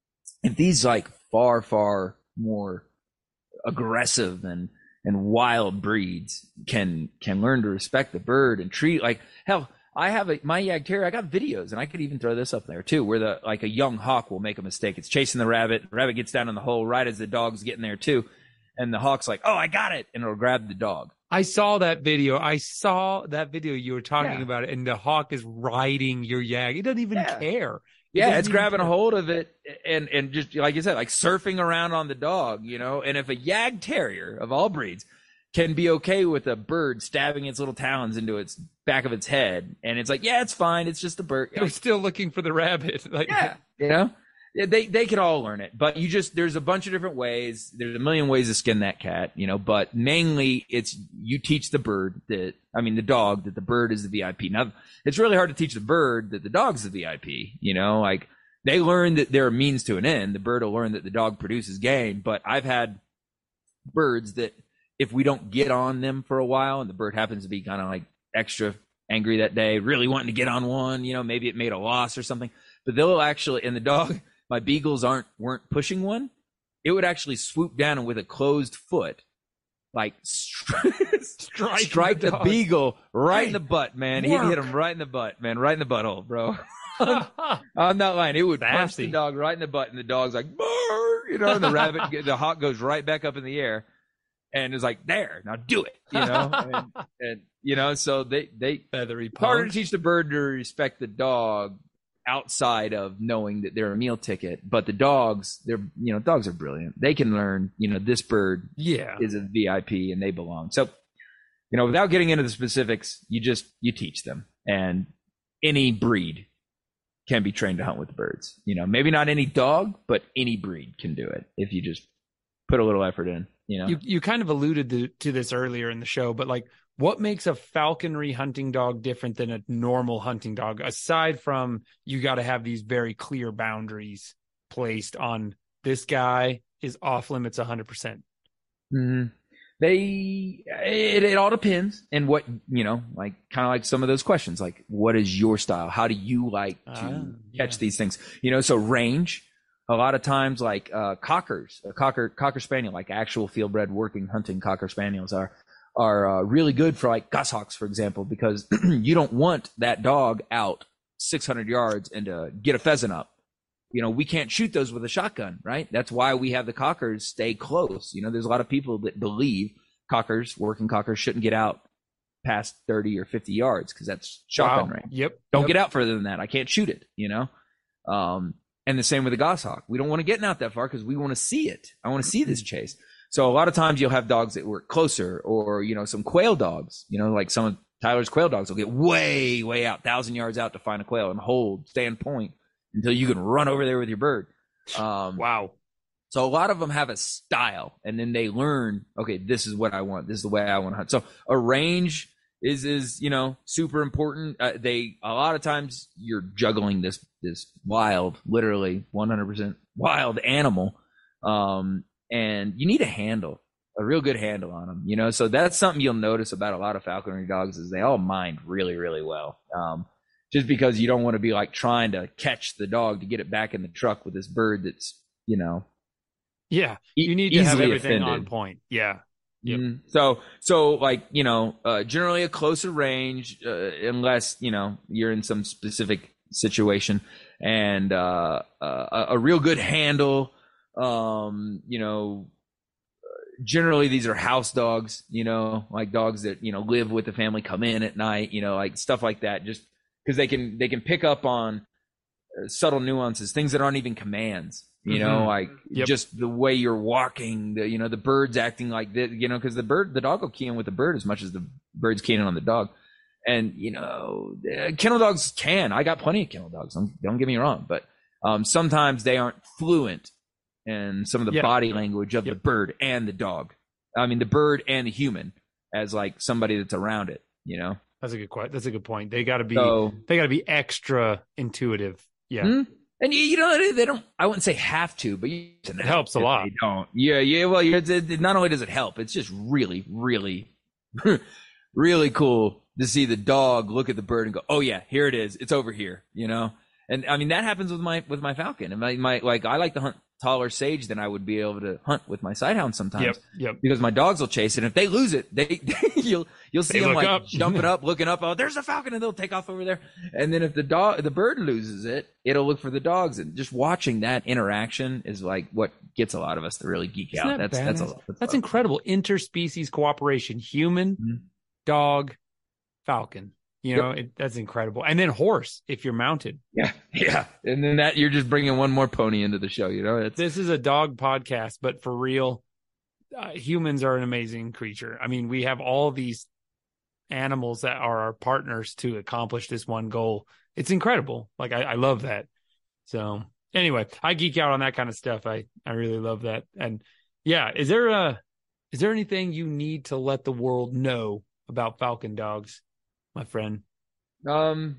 D: if these like far, far more aggressive and, and wild breeds can, can learn to respect the bird and treat like, hell, I have a, my Yag Terrier, I got videos, and I could even throw this up there too, where the, like a young hawk will make a mistake. It's chasing the rabbit. The rabbit gets down in the hole right as the dog's getting there too. And the hawk's like, oh, I got it. And it'll grab the dog.
C: I saw that video. I saw that video you were talking
D: Yeah.
C: about it, and the hawk is riding your Yag. It doesn't even
D: Yeah.
C: care. It
D: Yeah,
C: doesn't
D: it's
C: even
D: grabbing
C: care.
D: a hold of it and, and just, like you said, like surfing around on the dog, you know? And if a Yag Terrier of all breeds can be okay with a bird stabbing its little talons into its back of its head, and it's like, yeah, it's fine. It's just a bird.
C: They're still looking for the rabbit. Like,
D: Yeah, you know, Yeah, they they could all learn it, but you just there's a bunch of different ways. There's a million ways to skin that cat, you know. But mainly, it's you teach the bird that I mean the dog that the bird is the V I P. Now it's really hard to teach the bird that the dog's the V I P. You know, like they learn that there are means to an end. The bird will learn that the dog produces game. But I've had birds that if we don't get on them for a while, and the bird happens to be kind of like extra angry that day, really wanting to get on one, you know, maybe it made a loss or something, but they'll actually, and the dog, my beagles aren't, weren't pushing one. It would actually swoop down and with a closed foot, like strike, strike the, the beagle right hey, in the butt, man. Work. He'd hit him right in the butt, man, right in the butthole, bro. I'm not lying. It would Nasty. punch the dog right in the butt, and the dog's like, Burr! You know, and the rabbit, the hawk goes right back up in the air. And it's like, there, now do it, you know, and, and you know, so they they
C: feathery.
D: It's harder to teach the bird to respect the dog outside of knowing that they're a meal ticket, but the dogs, they're you know, dogs are brilliant. They can learn, you know, this bird
C: yeah
D: is a V I P and they belong. So, you know, without getting into the specifics, you just you teach them, and any breed can be trained to hunt with the birds. You know, maybe not any dog, but any breed can do it if you just put a little effort in. You know,
C: you, you kind of alluded to, to this earlier in the show, but like, what makes a falconry hunting dog different than a normal hunting dog? Aside from you got to have these very clear boundaries placed on this guy is off limits one hundred percent.
D: Mm-hmm. They, it, it all depends. And what, you know, like kind of like some of those questions, like what is your style? How do you like to uh, catch yeah. these things? You know, so range. A lot of times, like uh, cockers, a cocker cocker spaniel, like actual field-bred working hunting cocker spaniels, are are uh, really good for like goshawks, for example, because you don't want that dog out six hundred yards and to get a pheasant up. You know, we can't shoot those with a shotgun, right? That's why we have the cockers stay close. You know, there's a lot of people that believe cockers, working cockers, shouldn't get out past thirty or fifty yards because that's shotgun
C: wow.
D: range.
C: Yep.
D: Don't
C: yep.
D: get out further than that. I can't shoot it. You know. Um, And the same with the goshawk. We don't want to get out that far because we want to see it. I want to see this chase. So a lot of times you'll have dogs that work closer, or, you know, some quail dogs, you know, like some of Tyler's quail dogs will get way, way out, thousand yards out to find a quail and hold, stand point until you can run over there with your bird. Um,
C: wow.
D: So a lot of them have a style, and then they learn, okay, this is what I want. This is the way I want to hunt. So a range is, is, you know, super important. Uh, they, a lot of times you're juggling this, this wild, literally one hundred percent wild animal. Um, and you need a handle, a real good handle on them, you know? So that's something you'll notice about a lot of falconry dogs is they all mind really, really well. Um, just because you don't want to be like trying to catch the dog to get it back in the truck with this bird that's, you know,
C: yeah, you need to have everything
D: offended.
C: on point. Yeah. Yep.
D: Mm-hmm. So, so like, you know, uh, generally a closer range, uh, unless, you know, you're in some specific situation, and uh, uh, a, a real good handle. Um, you know, generally these are house dogs, you know, like dogs that, you know, live with the family, come in at night, you know, like stuff like that, just because they can, they can pick up on subtle nuances, things that aren't even commands. You know,
C: Mhm.
D: like
C: Yep.
D: just the way you're walking, the, you know, the bird's acting like that, you know, because the bird, the dog will key in with the bird as much as the bird's keying in on the dog. And, you know, uh, kennel dogs can. I got plenty of kennel dogs. Don't, don't get me wrong. But um, sometimes they aren't fluent in some of the
C: Yeah.
D: body language of
C: Yep.
D: the bird and the dog. I mean, the bird and the human as like somebody that's around it, you know?
C: That's a good que- That's a good point. They got to be
D: So,
C: they got to be extra intuitive. Yeah.
D: Hmm? And you, you know, they- they don't, I wouldn't say have to, but you,
C: It helps a lot.
D: They don't. Yeah, yeah. Well, you- it, it, not only does it help, it's just really, really, really cool to see the dog look at the bird and go, "Oh yeah, here it is. It's over here." You know. And I mean that happens with my with my falcon. And my, my like I like to hunt taller sage than I would be able to hunt with my sighthound sometimes.
C: Yep. Yep.
D: Because my dogs will chase it. And if they lose it, they you'll you'll see
C: They
D: them
C: look
D: like
C: up.
D: jumping up, looking up. Oh, there's a falcon, and they'll take off over there. And then if the dog, the bird loses it, it'll look for the dogs. And just watching that interaction is like what gets a lot of us to really geek
C: Isn't
D: out.
C: that
D: That's that's a
C: badass?
D: lot. That's,
C: That's
D: fun.
C: incredible. Interspecies cooperation. Human,
D: Mhm.
C: dog, falcon. You know, it, that's incredible. And then horse, if you're mounted.
D: Yeah, yeah. And then that you're just bringing one more pony into the show. You know, it's
C: This is a dog podcast, but for real, uh, humans are an amazing creature. I mean, we have all these animals that are our partners to accomplish this one goal. It's incredible. Like, I, I love that. So anyway, I geek out on that kind of stuff. I, I really love that. And yeah, is there a, is there anything you need to let the world know about falcon dogs, my friend?
D: um,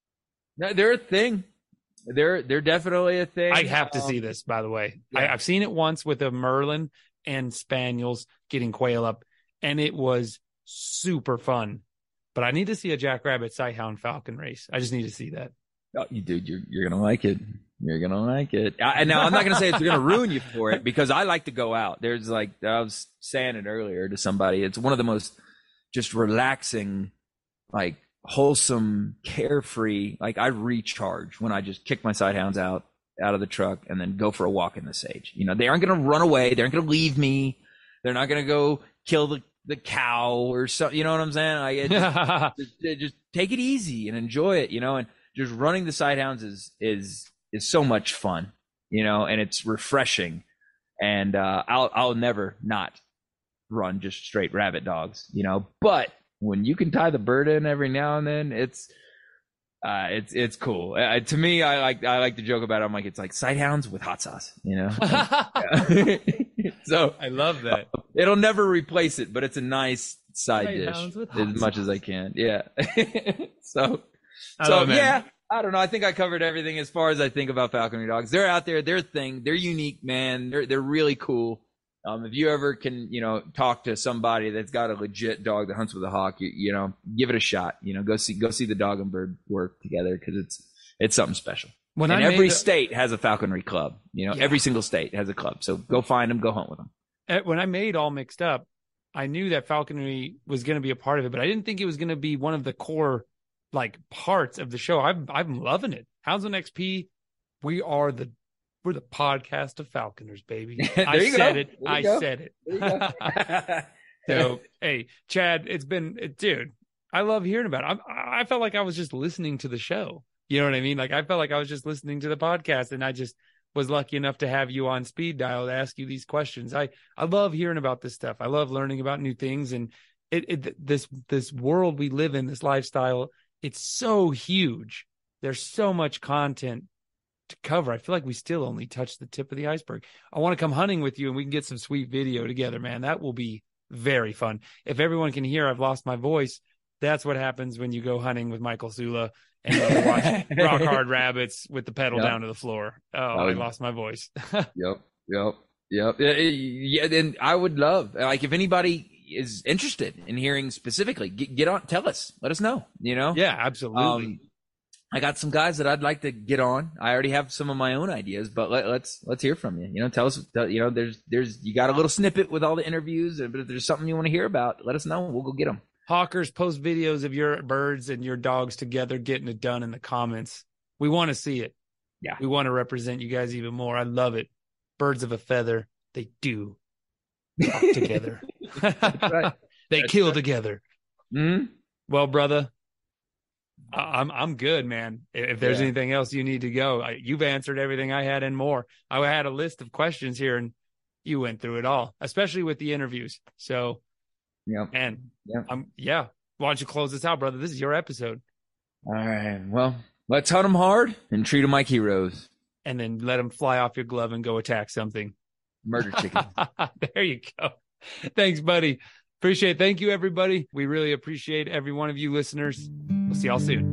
D: no, they're a thing. They're they're definitely a thing.
C: I have to
D: Um,
C: see this, by the way.
D: yeah.
C: I, I've seen it once with a Merlin and Spaniels getting quail up, and it was super fun. But I need to see a Jackrabbit Sighthound Falcon race. I just need to see that.
D: Oh, you dude, you're you're gonna like it. You're gonna like it. I, and now I'm not gonna say it's gonna ruin you for it because I like to go out. There's like I was saying it earlier to somebody. It's one of the most just relaxing, like wholesome, carefree. Like I recharge when I just kick my sighthounds out out of the truck and then go for a walk in the sage. You know, they aren't gonna run away. They aren't gonna leave me. They're not gonna go kill the the cow or something. You know what I'm saying? Like it just, just, just take it easy and enjoy it. You know, and just running the sighthounds is is is so much fun, you know, and it's refreshing. And uh, I'll I'll never not run just straight rabbit dogs, you know. But when you can tie the bird in every now and then, it's uh, it's it's cool. Uh, to me, I like I like to joke about it. I'm like it's like sighthounds with hot sauce, you know. So
C: I love that.
D: it'll never replace it, but it's a nice side
C: Sighthounds
D: dish
C: with
D: as
C: hot
D: much as I can. Yeah. So.
C: I
D: So
C: love it,
D: yeah,
C: man.
D: I don't know. I think I covered everything as far as I think about falconry dogs. They're out there. They're a thing. They're unique, man. They're they're really cool. Um, if you ever can, you know, talk to somebody that's got a legit dog that hunts with a hawk, you, you know, give it a shot. You know, go see go see the dog and bird work together because it's it's something special.
C: When
D: and
C: I made
D: every
C: the-
D: state has a falconry club. You know,
C: Yeah.
D: every single state has a club. So go find them, go hunt with them.
C: Uh, when I made All Mixed Up, I knew that falconry was going to be a part of it, but I didn't think it was going to be one of the core like parts of the show. I'm I'm loving it. Houndsman X P, we are the we're the podcast of falconers, baby.
D: There
C: I
D: you go.
C: said
D: There
C: it.
D: you
C: I
D: go.
C: said it.
D: There you go.
C: So hey, Chad, it's been it, dude. I love hearing about it. I, I felt like I was just listening to the show. You know what I mean? Like I felt like I was just listening to the podcast, and I just was lucky enough to have you on speed dial to ask you these questions. I I love hearing about this stuff. I love learning about new things, and it, it this this world we live in, this lifestyle. It's so huge. There's so much content to cover. I feel like we still only touched the tip of the iceberg. I want to come hunting with you and we can get some sweet video together, man. That will be very fun. If everyone can hear I've lost my voice, that's what happens when you go hunting with Michael Sula and you watch rock hard rabbits with the pedal
D: Yep.
C: down to the floor. Oh,
D: Oh,
C: I
D: yeah.
C: lost my voice.
D: Yep, yep, yep. Yeah, yeah, and I would love, like, if anybody is interested in hearing specifically, get, get on, tell us, let us know. You know,
C: Yeah, absolutely.
D: Um, I got some guys that I'd like to get on. I already have some of my own ideas, but let, let's let's hear from you. You know, tell us. Tell, you know, there's there's you got a little snippet with all the interviews, but if there's something you want to hear about, let us know. We'll go get them.
C: Hawkers, post videos of your birds and your dogs together getting it done in the comments. We want to see it.
D: Yeah.
C: We want to represent you guys even more. I love it. Birds of a feather, they do talk together.
D: right.
C: They
D: That's
C: kill
D: right.
C: together.
D: Mm-hmm.
C: Well, brother, I'm I'm good, man. If there's
D: Yeah.
C: anything else you need to go, I, you've answered everything I had and more. I had a list of questions here, and you went through it all, especially with the interviews. So,
D: Yeah.
C: man,
D: Yeah.
C: I'm yeah. Why don't you close this out, brother? This is your episode,
D: All right. Well, let's hunt them hard and treat them like heroes.
C: and then let them fly off your glove and go attack something.
D: Murder chicken.
C: There you go. Thanks, buddy. Appreciate it. Thank you, everybody. We really appreciate every one of you listeners. We'll see y'all soon.